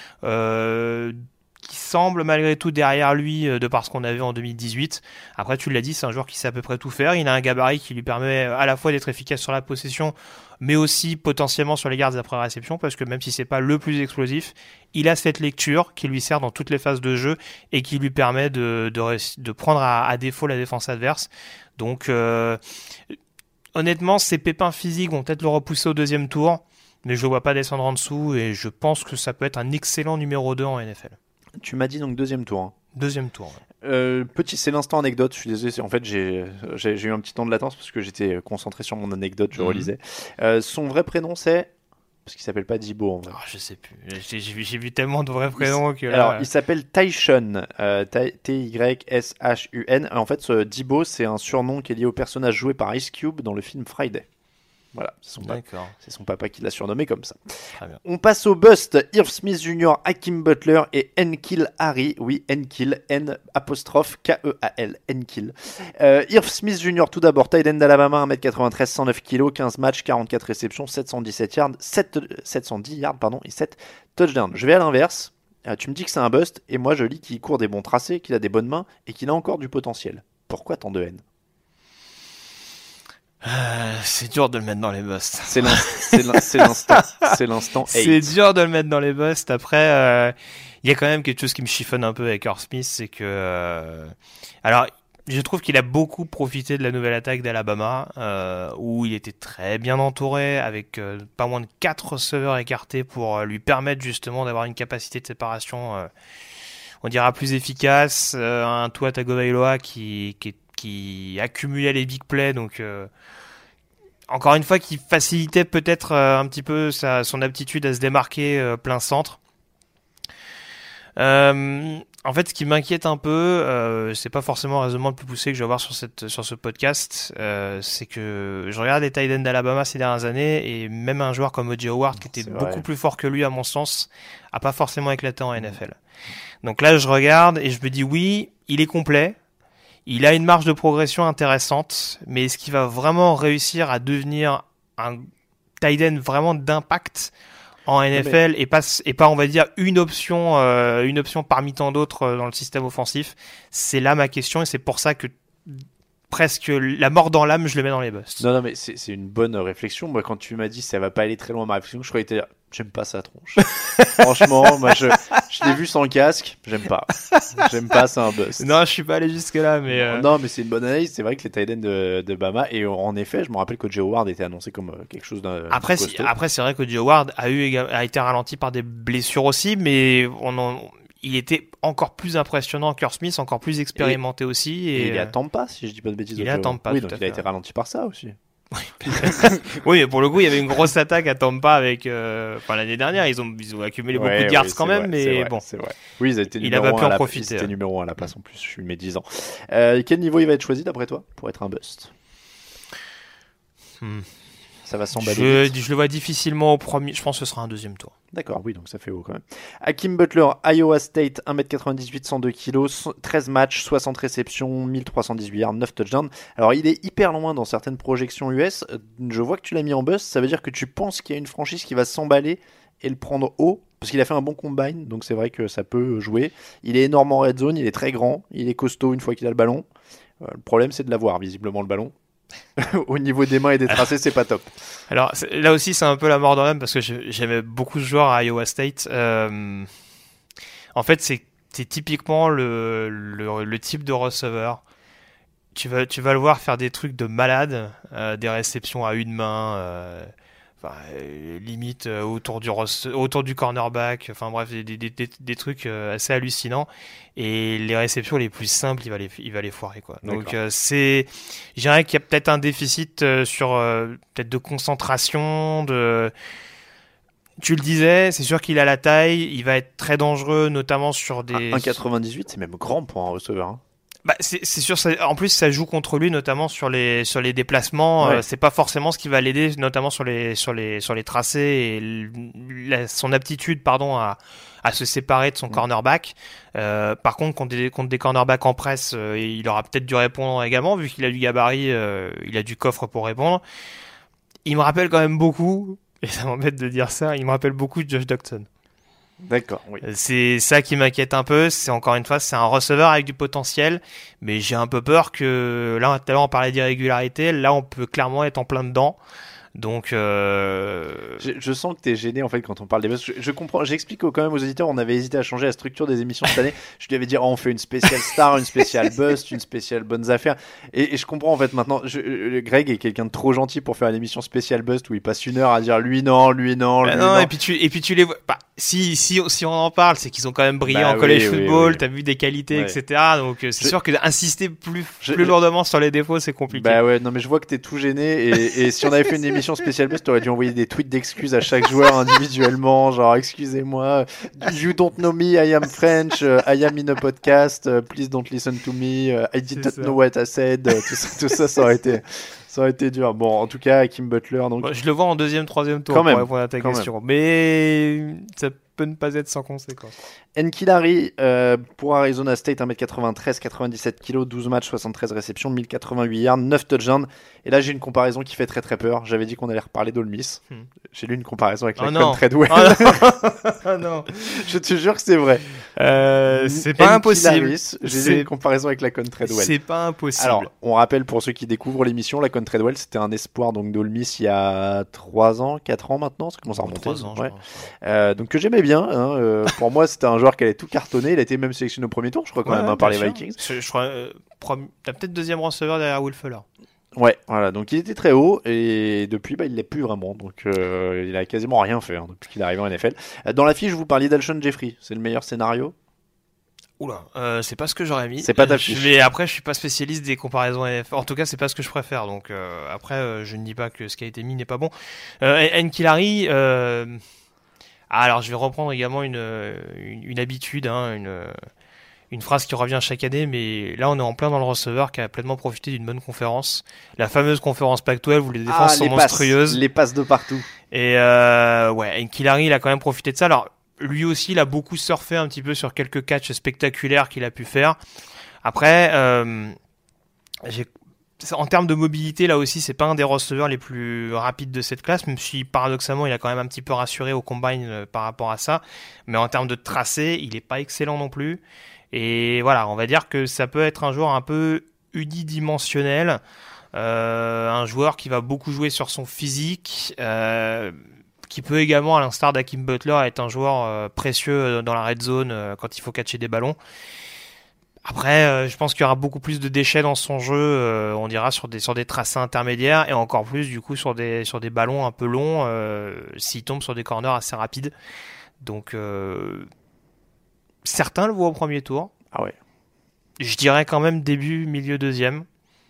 [SPEAKER 9] euh, qui semble malgré tout derrière lui de par ce qu'on a vu en deux mille dix-huit. Après, tu l'as dit, c'est un joueur qui sait à peu près tout faire, il a un gabarit qui lui permet à la fois d'être efficace sur la possession, mais aussi potentiellement sur les yards après réception, parce que même si c'est pas le plus explosif, il a cette lecture qui lui sert dans toutes les phases de jeu et qui lui permet de, de, de prendre à, à défaut la défense adverse. Donc, euh, honnêtement, ces pépins physiques vont peut-être le repousser au deuxième tour, mais je le vois pas descendre en dessous et je pense que ça peut être un excellent numéro deux en N F L.
[SPEAKER 8] Tu m'as dit donc deuxième tour. Hein.
[SPEAKER 9] Deuxième tour, ouais.
[SPEAKER 8] Euh, petit, c'est l'instant anecdote. Je suis désolé. En fait, j'ai, j'ai, j'ai eu un petit temps de latence parce que j'étais concentré sur mon anecdote. Je mmh. relisais. Euh, son vrai prénom, c'est parce qu'il s'appelle pas Deebo en vrai.
[SPEAKER 9] Oh, je sais plus. J'ai, j'ai, vu, j'ai vu tellement de vrais prénoms que. Là...
[SPEAKER 8] Alors, il s'appelle Tyshun. Euh, T Y S H U N. En fait, ce Deebo, c'est un surnom qui est lié au personnage joué par Ice Cube dans le film Friday. Voilà, c'est son, papa, c'est son papa qui l'a surnommé comme ça. On passe au bust. Irv Smith junior, Hakeem Butler et N'Keal Harry. Oui, N'Keal, N apostrophe K E A L, N'Keal. Euh, Irv Smith junior tout d'abord, tight end d'Alabama, un mètre quatre-vingt-treize, cent neuf kilos, quinze matchs, quarante-quatre réceptions, sept cent dix-sept yards, sept, sept cent dix yards pardon, et sept touchdowns. Je vais à l'inverse. Euh, tu me dis que c'est un bust et moi je lis qu'il court des bons tracés, qu'il a des bonnes mains et qu'il a encore du potentiel. Pourquoi tant de haine?
[SPEAKER 9] Euh, c'est dur de le mettre dans les busts.
[SPEAKER 8] C'est, l'in- c'est, l'in- c'est l'instant. C'est l'instant.
[SPEAKER 9] C'est dur de le mettre dans les busts. Après, il euh, y a quand même quelque chose qui me chiffonne un peu avec Irv Smith, c'est que, euh, alors, je trouve qu'il a beaucoup profité de la nouvelle attaque d'Alabama, euh, où il était très bien entouré, avec euh, pas moins de quatre receveurs écartés pour euh, lui permettre justement d'avoir une capacité de séparation, euh, on dira plus efficace, euh, un Tua Tagovailoa qui, qui, qui accumulait les big plays, donc euh, encore une fois, qui facilitait peut-être euh, un petit peu sa, son aptitude à se démarquer euh, plein centre. Euh, en fait, ce qui m'inquiète un peu, euh, c'est pas forcément le raisonnement le plus poussé que je vais avoir sur, cette, sur ce podcast, euh, c'est que je regarde les tight ends d'Alabama ces dernières années, et même un joueur comme O J Howard, qui était c'est beaucoup vrai. plus fort que lui à mon sens, a pas forcément éclaté en N F L. Donc là, je regarde et je me dis oui, il est complet. Il a une marge de progression intéressante, mais est-ce qu'il va vraiment réussir à devenir un tight end vraiment d'impact en N F L mais... et pas et pas on va dire une option euh, une option parmi tant d'autres euh, dans le système offensif? C'est là ma question et c'est pour ça que presque la mort dans l'âme, je le mets dans les busts.
[SPEAKER 8] Non non mais c'est c'est une bonne réflexion. Moi quand tu m'as dit ça va pas aller très loin ma réflexion, je croyais que j'aime pas sa tronche. Franchement, moi je je l'ai vu sans casque, j'aime pas. J'aime pas, c'est un bust.
[SPEAKER 9] Non, je suis pas allé jusque là, mais euh...
[SPEAKER 8] non, mais c'est une bonne analyse. C'est vrai que les tight ends de, de Bama et en effet, je me rappelle que Joe Howard était annoncé comme quelque chose d'un.
[SPEAKER 9] Après, si, après c'est vrai que Joe Howard a eu a été ralenti par des blessures aussi, mais on en, il était encore plus impressionnant qu'Irv Smith, encore plus expérimenté et, aussi. Et,
[SPEAKER 8] et il est à Tampa, si je dis pas de bêtises.
[SPEAKER 9] Il est à Tampa.
[SPEAKER 8] Oui, donc il a été ralenti par ça aussi.
[SPEAKER 9] Oui, mais pour le coup, il y avait une grosse attaque à Tampa avec. Euh... Enfin, l'année dernière, ils ont, ils ont accumulé
[SPEAKER 8] ouais,
[SPEAKER 9] beaucoup de yards
[SPEAKER 8] ouais,
[SPEAKER 9] quand même,
[SPEAKER 8] vrai,
[SPEAKER 9] mais
[SPEAKER 8] c'est vrai,
[SPEAKER 9] bon.
[SPEAKER 8] C'est vrai. Oui, ils étaient
[SPEAKER 9] il
[SPEAKER 8] numéro
[SPEAKER 9] avait pu
[SPEAKER 8] un
[SPEAKER 9] en
[SPEAKER 8] la,
[SPEAKER 9] profiter.
[SPEAKER 8] C'était numéro un à la place en plus, je suis médisant. Euh, quel niveau il va être choisi d'après toi pour être un bust?
[SPEAKER 9] hmm.
[SPEAKER 8] Ça va s'emballer.
[SPEAKER 9] Je, je le vois difficilement au premier. Je pense que ce sera un deuxième tour.
[SPEAKER 8] D'accord, oui, donc ça fait haut quand même. Hakeem Butler, Iowa State, un mètre quatre-vingt-dix-huit, cent deux kilos, treize matchs, soixante réceptions, mille trois cent dix-huit yards, neuf touchdowns. Alors, il est hyper loin dans certaines projections U S. Je vois que tu l'as mis en bust. Ça veut dire que tu penses qu'il y a une franchise qui va s'emballer et le prendre haut, parce qu'il a fait un bon combine, donc c'est vrai que ça peut jouer. Il est énorme en red zone, il est très grand, il est costaud une fois qu'il a le ballon. Euh, le problème, c'est de l'avoir, visiblement, le ballon. Au niveau des mains et des tracés, c'est pas top.
[SPEAKER 9] Alors là aussi, c'est un peu la mort dans l'âme parce que j'aimais beaucoup ce joueur à Iowa State. Euh, en fait, c'est, c'est typiquement le, le, le type de receveur. Tu vas, tu vas le voir faire des trucs de malade, euh, des réceptions à une main, euh, enfin, euh, limite euh, autour du rece- autour du cornerback. Enfin bref, des, des, des, des trucs euh, assez hallucinants. Et les réceptions les plus simples, il va les, il va les foirer, quoi.
[SPEAKER 8] D'accord.
[SPEAKER 9] Donc euh, c'est, je dirais qu'il y a peut-être un déficit euh, sur euh, peut-être de concentration, de. Tu le disais, c'est sûr qu'il a la taille, il va être très dangereux, notamment sur des.
[SPEAKER 8] un mètre quatre-vingt-dix-huit, c'est même grand pour un receveur. Hein.
[SPEAKER 9] Bah, c'est, c'est sûr, ça, en plus ça joue contre lui, notamment sur les sur les déplacements.
[SPEAKER 8] Ouais.
[SPEAKER 9] Euh, c'est pas forcément ce qui va l'aider, notamment sur les sur les sur les tracés et l- la, son aptitude, pardon, à à se séparer de son cornerback. Euh, par contre, contre des, contre des cornerbacks en presse, euh, il aura peut-être dû répondre également, vu qu'il a du gabarit, euh, il a du coffre pour répondre. Il me rappelle quand même beaucoup, et ça m'embête de dire ça, il me rappelle beaucoup de Josh Doctson.
[SPEAKER 8] D'accord, oui.
[SPEAKER 9] C'est ça qui m'inquiète un peu. C'est encore une fois, c'est un receveur avec du potentiel, mais j'ai un peu peur que là, tout à l'heure on parlait d'irrégularité, là on peut clairement être en plein dedans. Donc, euh...
[SPEAKER 8] je, je sens que t'es gêné en fait quand on parle des busts. Je, je comprends, j'explique quand même aux auditeurs. On avait hésité à changer la structure des émissions cette année. Je lui avais dit, oh, on fait une spéciale star, une spéciale bust, une spéciale bonnes affaires. Et, et je comprends en fait maintenant. Je, euh, Greg est quelqu'un de trop gentil pour faire une émission spéciale bust où il passe une heure à dire lui non, lui non, lui
[SPEAKER 9] bah
[SPEAKER 8] non.
[SPEAKER 9] non. Et puis tu, et puis tu les vois. Bah, si, si, si on en parle, c'est qu'ils ont quand même brillé
[SPEAKER 8] bah
[SPEAKER 9] en college
[SPEAKER 8] oui,
[SPEAKER 9] football.
[SPEAKER 8] Oui, oui.
[SPEAKER 9] T'as vu des qualités,
[SPEAKER 8] ouais.
[SPEAKER 9] et cetera. Donc euh, c'est
[SPEAKER 8] je...
[SPEAKER 9] sûr que insister plus,
[SPEAKER 8] je...
[SPEAKER 9] plus lourdement sur les défauts, c'est compliqué.
[SPEAKER 8] Bah ouais, non mais je vois que t'es tout gêné. Et, et si on avait fait une émission spéciale bust, t'aurais dû envoyer des tweets d'excuses à chaque joueur individuellement, genre excusez-moi, you don't know me, I am French, uh, I am in a podcast, uh, please don't listen to me, uh, I did not know what I said, uh, tout, ça, tout ça, ça aurait été, ça aurait été dur. Bon, en tout cas, Hakeem Butler, donc.
[SPEAKER 9] Bon, je le vois en deuxième, troisième tour
[SPEAKER 8] quand
[SPEAKER 9] pour
[SPEAKER 8] même,
[SPEAKER 9] répondre à ta
[SPEAKER 8] quand
[SPEAKER 9] question, même. Mais ça peut ne pas être sans conséquence.
[SPEAKER 8] Nkilari euh, pour Arizona State, un mètre quatre-vingt-treize, quatre-vingt-dix-sept kilos, douze matchs, soixante-treize réceptions, mille quatre-vingt-huit yards, neuf touchdowns. Et là, j'ai une comparaison qui fait très très peur. J'avais dit qu'on allait reparler d'Ole Miss. Hmm. J'ai lu une comparaison avec
[SPEAKER 9] oh
[SPEAKER 8] la
[SPEAKER 9] non.
[SPEAKER 8] Treadwell.
[SPEAKER 9] Oh non. oh non.
[SPEAKER 8] Je te jure que c'est vrai.
[SPEAKER 9] Euh, c'est pas impossible.
[SPEAKER 8] J'ai lu une comparaison avec la Treadwell.
[SPEAKER 9] C'est pas impossible.
[SPEAKER 8] Alors, on rappelle pour ceux qui découvrent l'émission, la Treadwell, c'était un espoir donc d'Ole Miss il y a trois ans, quatre ans maintenant. Ça commence à remonter.
[SPEAKER 9] trois ans,
[SPEAKER 8] ouais. euh, donc que j'aimais bien. Hein, euh, pour moi, c'était un joueur qui allait tout cartonner. Il a été même sélectionné au premier tour, je crois, quand
[SPEAKER 9] ouais,
[SPEAKER 8] même, hein, par les
[SPEAKER 9] sûr.
[SPEAKER 8] Vikings.
[SPEAKER 9] Je, je crois, euh, prom... t'as peut-être deuxième receveur derrière Will Fuller.
[SPEAKER 8] Ouais, voilà. Donc il était très haut et depuis, bah, il l'est plus vraiment. Donc euh, il a quasiment rien fait hein, depuis qu'il est arrivé en N F L. Dans la fiche, vous parliez d'Alshon Jeffrey. C'est le meilleur scénario.
[SPEAKER 9] Oula, euh, c'est pas ce que j'aurais mis.
[SPEAKER 8] C'est pas ta fiche.
[SPEAKER 9] Mais après, je suis pas spécialiste des comparaisons N F L. En tout cas, c'est pas ce que je préfère. Donc euh, après, euh, je ne dis pas que ce qui a été mis n'est pas bon. Euh, Nkilari. Euh... Ah, alors, je vais reprendre également une une, une habitude, hein, une une phrase qui revient chaque année, mais là, on est en plein dans le receveur qui a pleinement profité d'une bonne conférence. La fameuse conférence Pac douze où les défenses
[SPEAKER 8] ah,
[SPEAKER 9] sont
[SPEAKER 8] les
[SPEAKER 9] monstrueuses.
[SPEAKER 8] Passes, les passes de partout.
[SPEAKER 9] Et euh, ouais, Nkilari, il a quand même profité de ça. Alors, lui aussi, il a beaucoup surfé un petit peu sur quelques catchs spectaculaires qu'il a pu faire. Après, euh, j'ai, en termes de mobilité, là aussi, c'est pas un des receveurs les plus rapides de cette classe, même si paradoxalement, il a quand même un petit peu rassuré au combine euh, par rapport à ça. Mais en termes de tracé, il est pas excellent non plus. Et voilà, on va dire que ça peut être un joueur un peu unidimensionnel, euh, un joueur qui va beaucoup jouer sur son physique, euh, qui peut également, à l'instar d'Hakeem Butler, être un joueur euh, précieux dans la red zone euh, quand il faut catcher des ballons. Après, euh, je pense qu'il y aura beaucoup plus de déchets dans son jeu, euh, on dira sur des sur des tracés intermédiaires et encore plus du coup sur des sur des ballons un peu longs euh, s'il tombe sur des corners assez rapides. Donc euh, certains le voient au premier tour.
[SPEAKER 8] Ah ouais.
[SPEAKER 9] Je dirais quand même début, milieu, deuxième.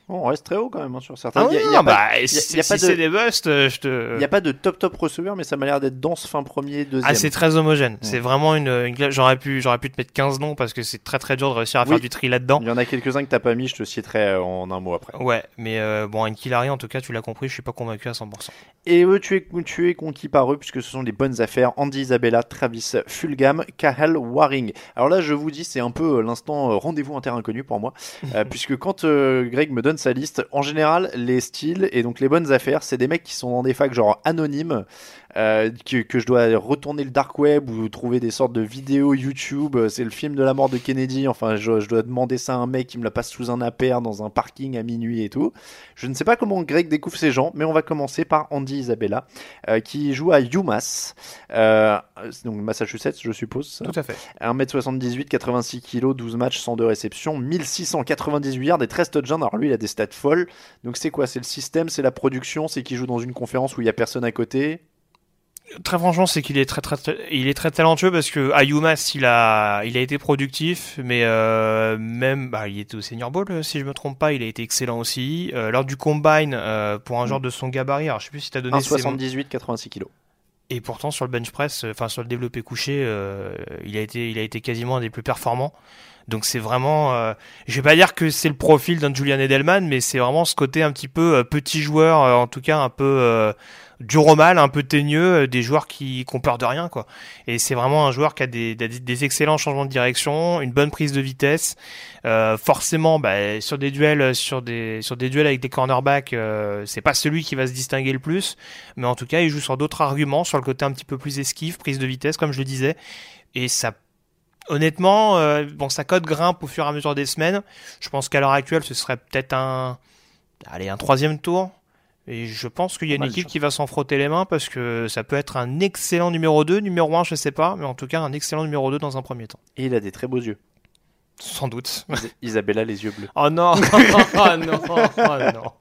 [SPEAKER 8] On reste très haut quand même hein, sur certains.
[SPEAKER 9] Ah
[SPEAKER 8] il y a,
[SPEAKER 9] oui,
[SPEAKER 8] il y a
[SPEAKER 9] non,
[SPEAKER 8] pas,
[SPEAKER 9] bah,
[SPEAKER 8] il y a,
[SPEAKER 9] si,
[SPEAKER 8] il y a
[SPEAKER 9] si
[SPEAKER 8] pas de,
[SPEAKER 9] c'est des busts, je te.
[SPEAKER 8] Il n'y a pas de top top receveur, mais ça m'a l'air d'être dense fin premier, deuxième.
[SPEAKER 9] Ah, c'est très homogène.
[SPEAKER 8] Ouais.
[SPEAKER 9] C'est vraiment une, une. J'aurais pu, j'aurais pu te mettre quinze noms parce que c'est très très dur de réussir à
[SPEAKER 8] Oui.
[SPEAKER 9] faire du tri là-dedans.
[SPEAKER 8] Il y en a quelques-uns que t'as pas mis, je te citerai en un mot après.
[SPEAKER 9] Ouais, mais euh, bon, Nkilari, en tout cas, tu l'as compris, je suis pas convaincu à cent pour cent.
[SPEAKER 8] Et eux, tu es, tu es conquis par eux puisque ce sont des bonnes affaires. Andy Isabella, Travis Fulgham, Cathal Waring. Alors là, je vous dis, c'est un peu l'instant rendez-vous en terre inconnue pour moi, euh, puisque quand euh, Greg me donne sa liste, en général, les styles et donc les bonnes affaires, c'est des mecs qui sont dans des facs genre anonymes. Euh, que, que je dois retourner le dark web ou trouver des sortes de vidéos YouTube. C'est le film de la mort de Kennedy. Enfin, je, je dois demander ça à un mec qui me la passe sous un aper dans un parking à minuit et tout. Je ne sais pas comment Greg découvre ces gens, mais on va commencer par Andy Isabella, euh, qui joue à UMass, euh, donc Massachusetts, je suppose. Ça.
[SPEAKER 9] Tout à fait.
[SPEAKER 8] un mètre soixante-dix-huit, quatre-vingt-six kilos, douze matchs, cent deux réceptions, mille six cent quatre-vingt-dix-huit yards et treize touchdowns. Alors lui, il a des stats folles. Donc c'est quoi? C'est le système, c'est la production, c'est qu'il joue dans une conférence où il n'y a personne à côté.
[SPEAKER 9] Très franchement, c'est qu'il est très, très, très, il est très talentueux parce que à UMass, il a, il a été productif, mais euh, même, bah, il était au Senior Bowl, si je me trompe pas, il a été excellent aussi. Euh, lors du combine, euh, pour un joueur de son gabarit, alors je sais plus si t'as donné.
[SPEAKER 8] un mètre soixante-dix-huit, quatre-vingt-six kilos.
[SPEAKER 9] Et pourtant, sur le bench press, enfin sur le développé couché, euh, il a été, il a été quasiment un des plus performants. Donc c'est vraiment, euh, je vais pas dire que c'est le profil d'un Julian Edelman, mais c'est vraiment ce côté un petit peu euh, petit joueur, euh, en tout cas un peu euh, dur au mal, un peu teigneux, euh, des joueurs qui qui ont peur de rien quoi. Et c'est vraiment un joueur qui a des, des, des excellents changements de direction, une bonne prise de vitesse. Euh, forcément, bah, sur des duels, sur des sur des duels avec des cornerbacks, euh, c'est pas celui qui va se distinguer le plus, mais en tout cas il joue sur d'autres arguments, sur le côté un petit peu plus esquive, prise de vitesse comme je le disais, et ça. Honnêtement, euh, bon, sa cote grimpe au fur et à mesure des semaines. Je pense qu'à l'heure actuelle, ce serait peut-être un, allez, un troisième tour. Et je pense qu'il y a une équipe qui va s'en frotter les mains parce que ça peut être un excellent numéro deux, numéro un, je sais pas, mais en tout cas un excellent numéro deux dans un premier temps.
[SPEAKER 8] Et il a des très beaux yeux.
[SPEAKER 9] Sans doute.
[SPEAKER 8] Isabella, les yeux bleus.
[SPEAKER 9] Oh non, oh non, oh non.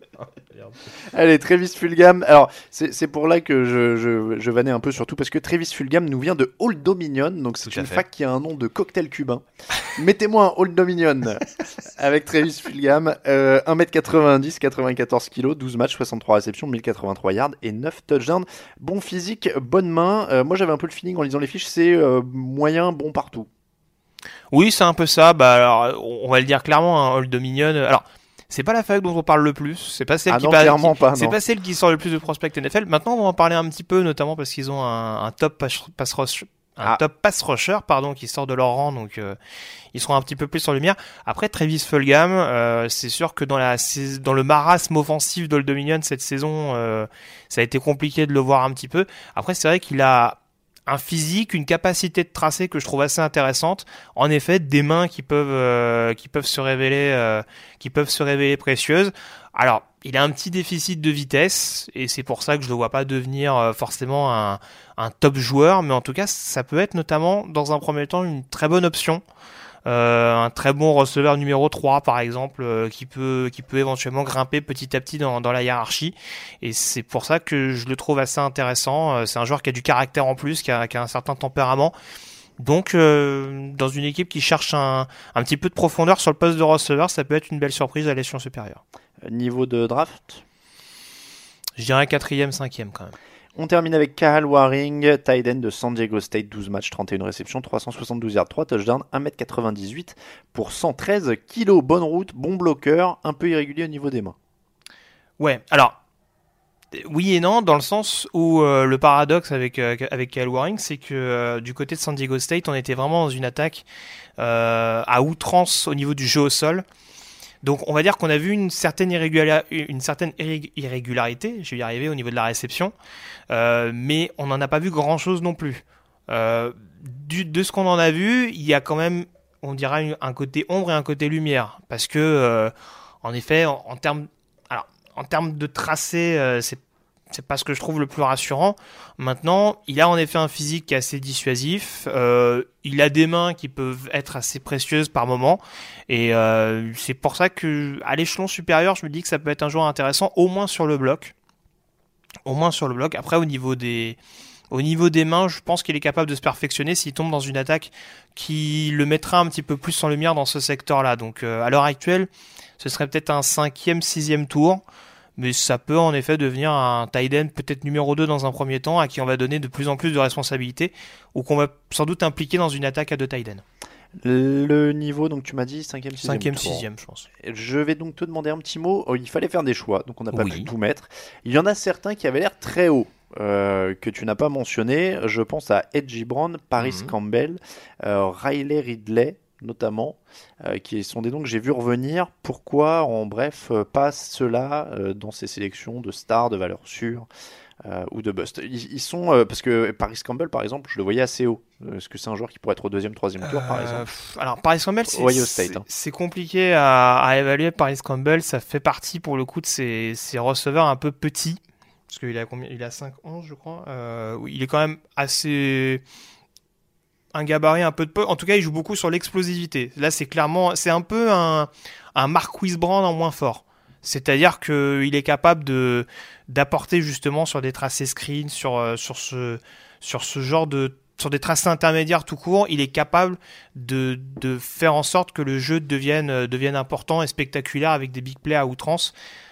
[SPEAKER 8] Allez, Travis Fulgham. Alors, c'est, c'est pour là que je, je, je vannais un peu, surtout parce que Travis Fulgham nous vient de Old Dominion, donc c'est une fac qui a un nom de cocktail cubain. Mettez-moi un Old Dominion avec Travis Fulgham. Euh, un mètre quatre-vingt-dix, quatre-vingt-quatorze kilos, douze matchs, soixante-trois réceptions, mille quatre-vingt-trois yards et neuf touchdowns. Bon physique, bonne main. Euh, moi, j'avais un peu le feeling en lisant les fiches, c'est euh, moyen, bon partout.
[SPEAKER 9] Oui, c'est un peu ça. Bah, alors, on va le dire clairement, un Old Dominion. Alors, c'est pas la fac dont on parle le plus, c'est pas celle
[SPEAKER 8] ah
[SPEAKER 9] qui,
[SPEAKER 8] non,
[SPEAKER 9] pa-
[SPEAKER 8] clairement
[SPEAKER 9] qui
[SPEAKER 8] pas,
[SPEAKER 9] c'est
[SPEAKER 8] non.
[SPEAKER 9] pas celle qui sort le plus de prospects N F L. Maintenant, on va en parler un petit peu, notamment parce qu'ils ont un, un top pass, pass rush, un
[SPEAKER 8] ah.
[SPEAKER 9] top pass rusher, pardon, qui sort de leur rang, donc euh, ils seront un petit peu plus sur lumière. Après, Travis Fulgham, euh, c'est sûr que dans la dans le marasme offensif d'Old Dominion cette saison, euh, ça a été compliqué de le voir un petit peu. Après, c'est vrai qu'il a un physique, une capacité de tracer que je trouve assez intéressante. En effet, des mains qui peuvent euh, qui peuvent se révéler euh, qui peuvent se révéler précieuses. Alors, il a un petit déficit de vitesse et c'est pour ça que je le vois pas devenir euh, forcément un un top joueur, mais en tout cas, ça peut être notamment dans un premier temps une très bonne option. Euh, un très bon receveur numéro trois par exemple, euh, qui peut qui peut éventuellement grimper petit à petit dans dans la hiérarchie, et c'est pour ça que je le trouve assez intéressant. Euh, c'est un joueur qui a du caractère en plus, qui a, qui a un certain tempérament, donc euh, dans une équipe qui cherche un un petit peu de profondeur sur le poste de receveur, ça peut être une belle surprise à l'échelon supérieur.
[SPEAKER 8] Niveau de draft,
[SPEAKER 9] je dirais quatrième, cinquième quand même.
[SPEAKER 8] On termine avec Cathal Waring, tight end de San Diego State, douze matchs, trente et une réceptions, trois cent soixante-douze yards, trois touchdowns, un mètre quatre-vingt-dix-huit pour cent treize kilos. Bonne route, bon bloqueur, un peu irrégulier au niveau des mains.
[SPEAKER 9] Ouais, alors, oui et non, dans le sens où euh, le paradoxe avec, euh, avec Cathal Waring, c'est que euh, du côté de San Diego State, on était vraiment dans une attaque euh, à outrance au niveau du jeu au sol. Donc on va dire qu'on a vu une certaine, irrégula- une certaine irrégularité, je vais y arriver, au niveau de la réception, euh, mais on n'en a pas vu grand-chose non plus. Euh, du, de ce qu'on en a vu, il y a quand même, on dirait, un côté ombre et un côté lumière, parce que, euh, en effet, en, en termes, alors, en termes de tracé, euh, c'est c'est pas ce que je trouve le plus rassurant. Maintenant, il a en effet un physique qui est assez dissuasif. Euh, il a des mains qui peuvent être assez précieuses par moment. Et euh, c'est pour ça que, à l'échelon supérieur, je me dis que ça peut être un joueur intéressant, au moins sur le bloc. Au moins sur le bloc. Après, au niveau des, Au niveau des mains, je pense qu'il est capable de se perfectionner s'il tombe dans une attaque qui le mettra un petit peu plus en lumière dans ce secteur-là. Donc euh, à l'heure actuelle, ce serait peut-être un cinquième, sixième tour, mais ça peut en effet devenir un tight end peut-être numéro deux dans un premier temps, à qui on va donner de plus en plus de responsabilités, ou qu'on va sans doute impliquer dans une attaque à deux tight ends.
[SPEAKER 8] Le niveau, donc tu m'as dit cinquième, sixième
[SPEAKER 9] cinquième,
[SPEAKER 8] tour.
[SPEAKER 9] sixième, je pense.
[SPEAKER 8] Je vais donc te demander un petit mot. Oh, il fallait faire des choix, donc on n'a pas
[SPEAKER 9] Oui.
[SPEAKER 8] pu tout mettre. Il y en a certains qui avaient l'air très hauts, euh, que tu n'as pas mentionné. Je pense à Ed Gibran, Paris
[SPEAKER 9] Mhm.
[SPEAKER 8] Campbell, euh, Riley Ridley, notamment, euh, qui sont des noms que j'ai vu revenir. Pourquoi, en bref, euh, pas ceux-là euh, dans ces sélections de stars, de valeurs sûres euh, ou de bust. Ils, ils sont, euh, parce que Paris Campbell, par exemple, je le voyais assez haut. Est-ce que c'est un joueur qui pourrait être au deuxième, troisième tour, par
[SPEAKER 9] Euh,
[SPEAKER 8] exemple
[SPEAKER 9] pff, Alors, Paris Campbell, c'est,
[SPEAKER 8] Ohio
[SPEAKER 9] c'est,
[SPEAKER 8] State, hein.
[SPEAKER 9] c'est compliqué à, à évaluer. Paris Campbell, ça fait partie, pour le coup, de ces, ces receveurs un peu petits. Parce qu'il a combien ? Il a cinq onze, je crois. Euh, oui, il est quand même assez... un gabarit un peu de peu. En tout cas, il joue beaucoup sur l'explosivité. Là, c'est clairement... C'est un peu un, un Marquise Brown en moins fort. C'est-à-dire qu'il est capable de, d'apporter justement sur des tracés screen, sur, euh, sur, ce, sur ce genre de... sur des tracés intermédiaires tout court, il est capable de, de faire en sorte que le jeu devienne, devienne important et spectaculaire avec des big plays à outrance.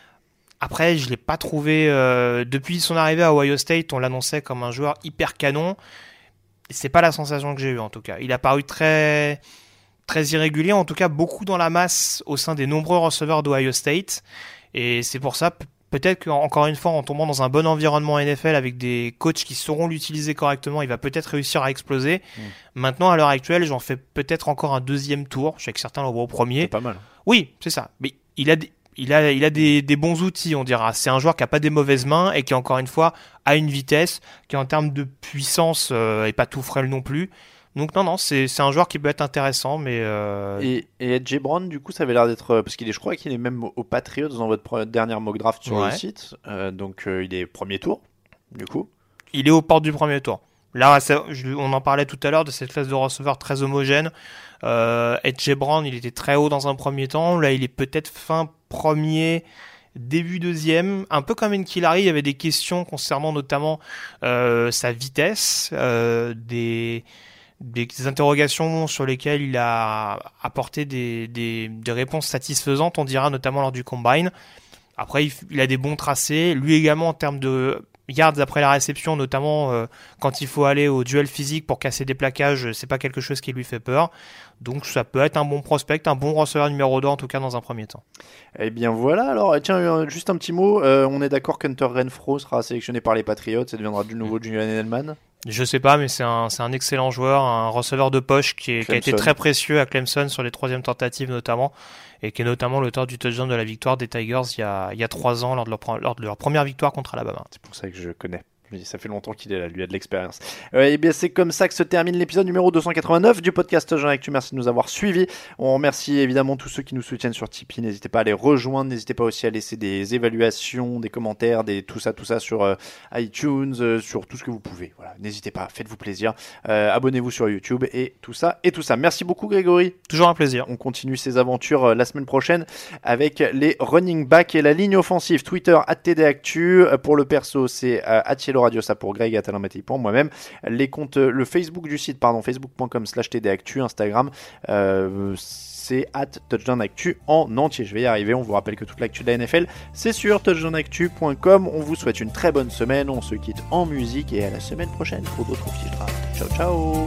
[SPEAKER 9] Après, je ne l'ai pas trouvé... Euh, depuis son arrivée à Ohio State, on l'annonçait comme un joueur hyper canon. C'est pas la sensation que j'ai eue, en tout cas. Il a paru très, très irrégulier, en tout cas beaucoup dans la masse au sein des nombreux receveurs d'Ohio State. Et c'est pour ça, p- peut-être qu'encore une fois, en tombant dans un bon environnement N F L avec des coachs qui sauront l'utiliser correctement, il va peut-être réussir à exploser. Mmh. Maintenant, à l'heure actuelle, j'en fais peut-être encore un deuxième tour. Je sais que certains l'ont au premier.
[SPEAKER 8] C'est pas mal.
[SPEAKER 9] Oui, c'est ça. Mais il a des... Il a, il a des, des bons outils, on dira. C'est un joueur qui n'a pas des mauvaises mains et qui, encore une fois, a une vitesse qui, en termes de puissance, euh, est pas tout frêle non plus. Donc, non, non, c'est, c'est un joueur qui peut être intéressant, mais... Euh...
[SPEAKER 8] Et, et Ed Gibran, du coup, ça avait l'air d'être... Parce qu'il est, je crois qu'il est même aux Patriots dans votre pre- dernière mock draft sur
[SPEAKER 9] Ouais.
[SPEAKER 8] le site. Euh, donc, euh, il est premier tour, du coup.
[SPEAKER 9] Il est aux portes du premier tour. Là, ça, je, on en parlait tout à l'heure de cette classe de receveurs très homogène. Euh, Ed Gibran, il était très haut dans un premier temps. Là, il est peut-être fin premier, début deuxième. Un peu comme N'Keal, il y avait des questions concernant notamment euh, sa vitesse, euh, des, des interrogations sur lesquelles il a apporté des, des, des réponses satisfaisantes, on dira notamment lors du combine. Après, il, il a des bons tracés. Lui également en termes de yards après la réception, notamment euh, quand il faut aller au duel physique pour casser des plaquages, c'est pas quelque chose qui lui fait peur. Donc ça peut être un bon prospect, un bon receveur numéro deux en tout cas dans un premier temps.
[SPEAKER 8] Eh bien voilà, alors tiens, euh, juste un petit mot, euh, on est d'accord qu'Hunter Renfrow sera sélectionné par les Patriots et deviendra du nouveau Julian Edelman.
[SPEAKER 9] Je sais pas, mais c'est un, c'est un excellent joueur, un receveur de poche qui, est, qui a été très précieux à Clemson sur les troisièmes tentatives notamment, et qui est notamment l'auteur du touchdown de la victoire des Tigers il y a, il y a trois ans lors de, leur, lors de leur première victoire contre Alabama.
[SPEAKER 8] C'est pour ça que je connais. Ça fait longtemps qu'il est là, lui a de l'expérience. Euh, et bien c'est comme ça que se termine l'épisode numéro deux cent quatre-vingt-neuf du podcast Jean Actu. Merci de nous avoir suivis. On remercie évidemment tous ceux qui nous soutiennent sur Tipeee. N'hésitez pas à les rejoindre, n'hésitez pas aussi à laisser des évaluations, des commentaires, des tout ça, tout ça sur euh, iTunes, euh, sur tout ce que vous pouvez. Voilà, n'hésitez pas, faites-vous plaisir. Euh, abonnez-vous sur YouTube et tout ça et tout ça. Merci beaucoup Grégory.
[SPEAKER 9] Toujours un plaisir.
[SPEAKER 8] On continue ces aventures euh, la semaine prochaine avec les running backs et la ligne offensive. Twitter arobase T D Actu. Pour le perso, c'est euh, arobase Radio, ça pour Greg, Atalin Mattei pour moi-même. Les comptes, le Facebook du site, pardon, facebook point com slash T D Actu, Instagram, euh, c'est at touchdown actu en entier. Je vais y arriver. On vous rappelle que toute l'actu de la N F L, c'est sur touchdown actu point com. On vous souhaite une très bonne semaine. On se quitte en musique et à la semaine prochaine pour d'autres fiches draft. Ciao, ciao.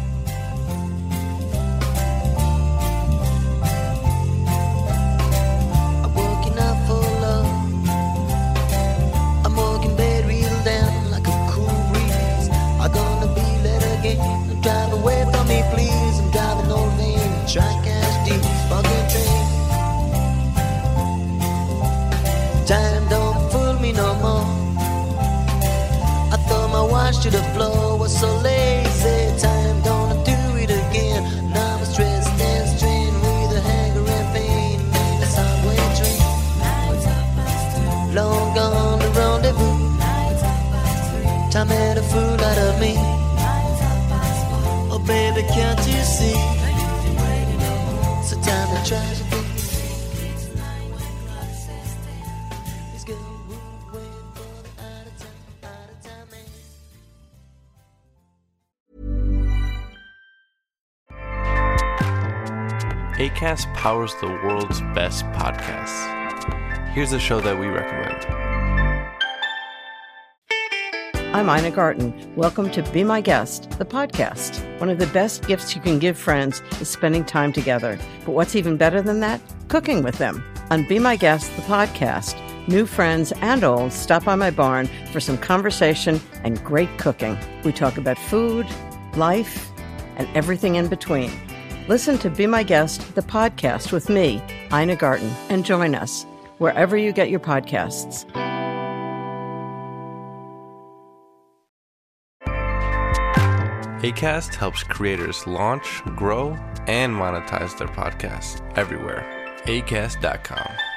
[SPEAKER 13] Drive away from me, please. I'm driving old man, track as deep, fucking train. Time don't fool me no more. I throw my watch to the floor, was so lazy. Time don't do it again. Now I'm stressed and strained with a hanger and pain. Made a subway train. Long gone the rendezvous. Time made a fool out of me. Oh baby, can't you see? It's a time to tragedy.
[SPEAKER 2] Acast powers the world's best podcasts. Here's a show that we recommend.
[SPEAKER 14] I'm Ina Garten. Welcome to Be My Guest, the podcast. One of the best gifts you can give friends is spending time together. But what's even better than that? Cooking with them. On Be My Guest, the podcast, new friends and old stop by my barn for some conversation and great cooking. We talk about food, life, and everything in between. Listen to Be My Guest, the podcast with me, Ina Garten, and join us wherever you get your podcasts.
[SPEAKER 2] Acast helps creators launch, grow, and monetize their podcasts everywhere. acast dot com.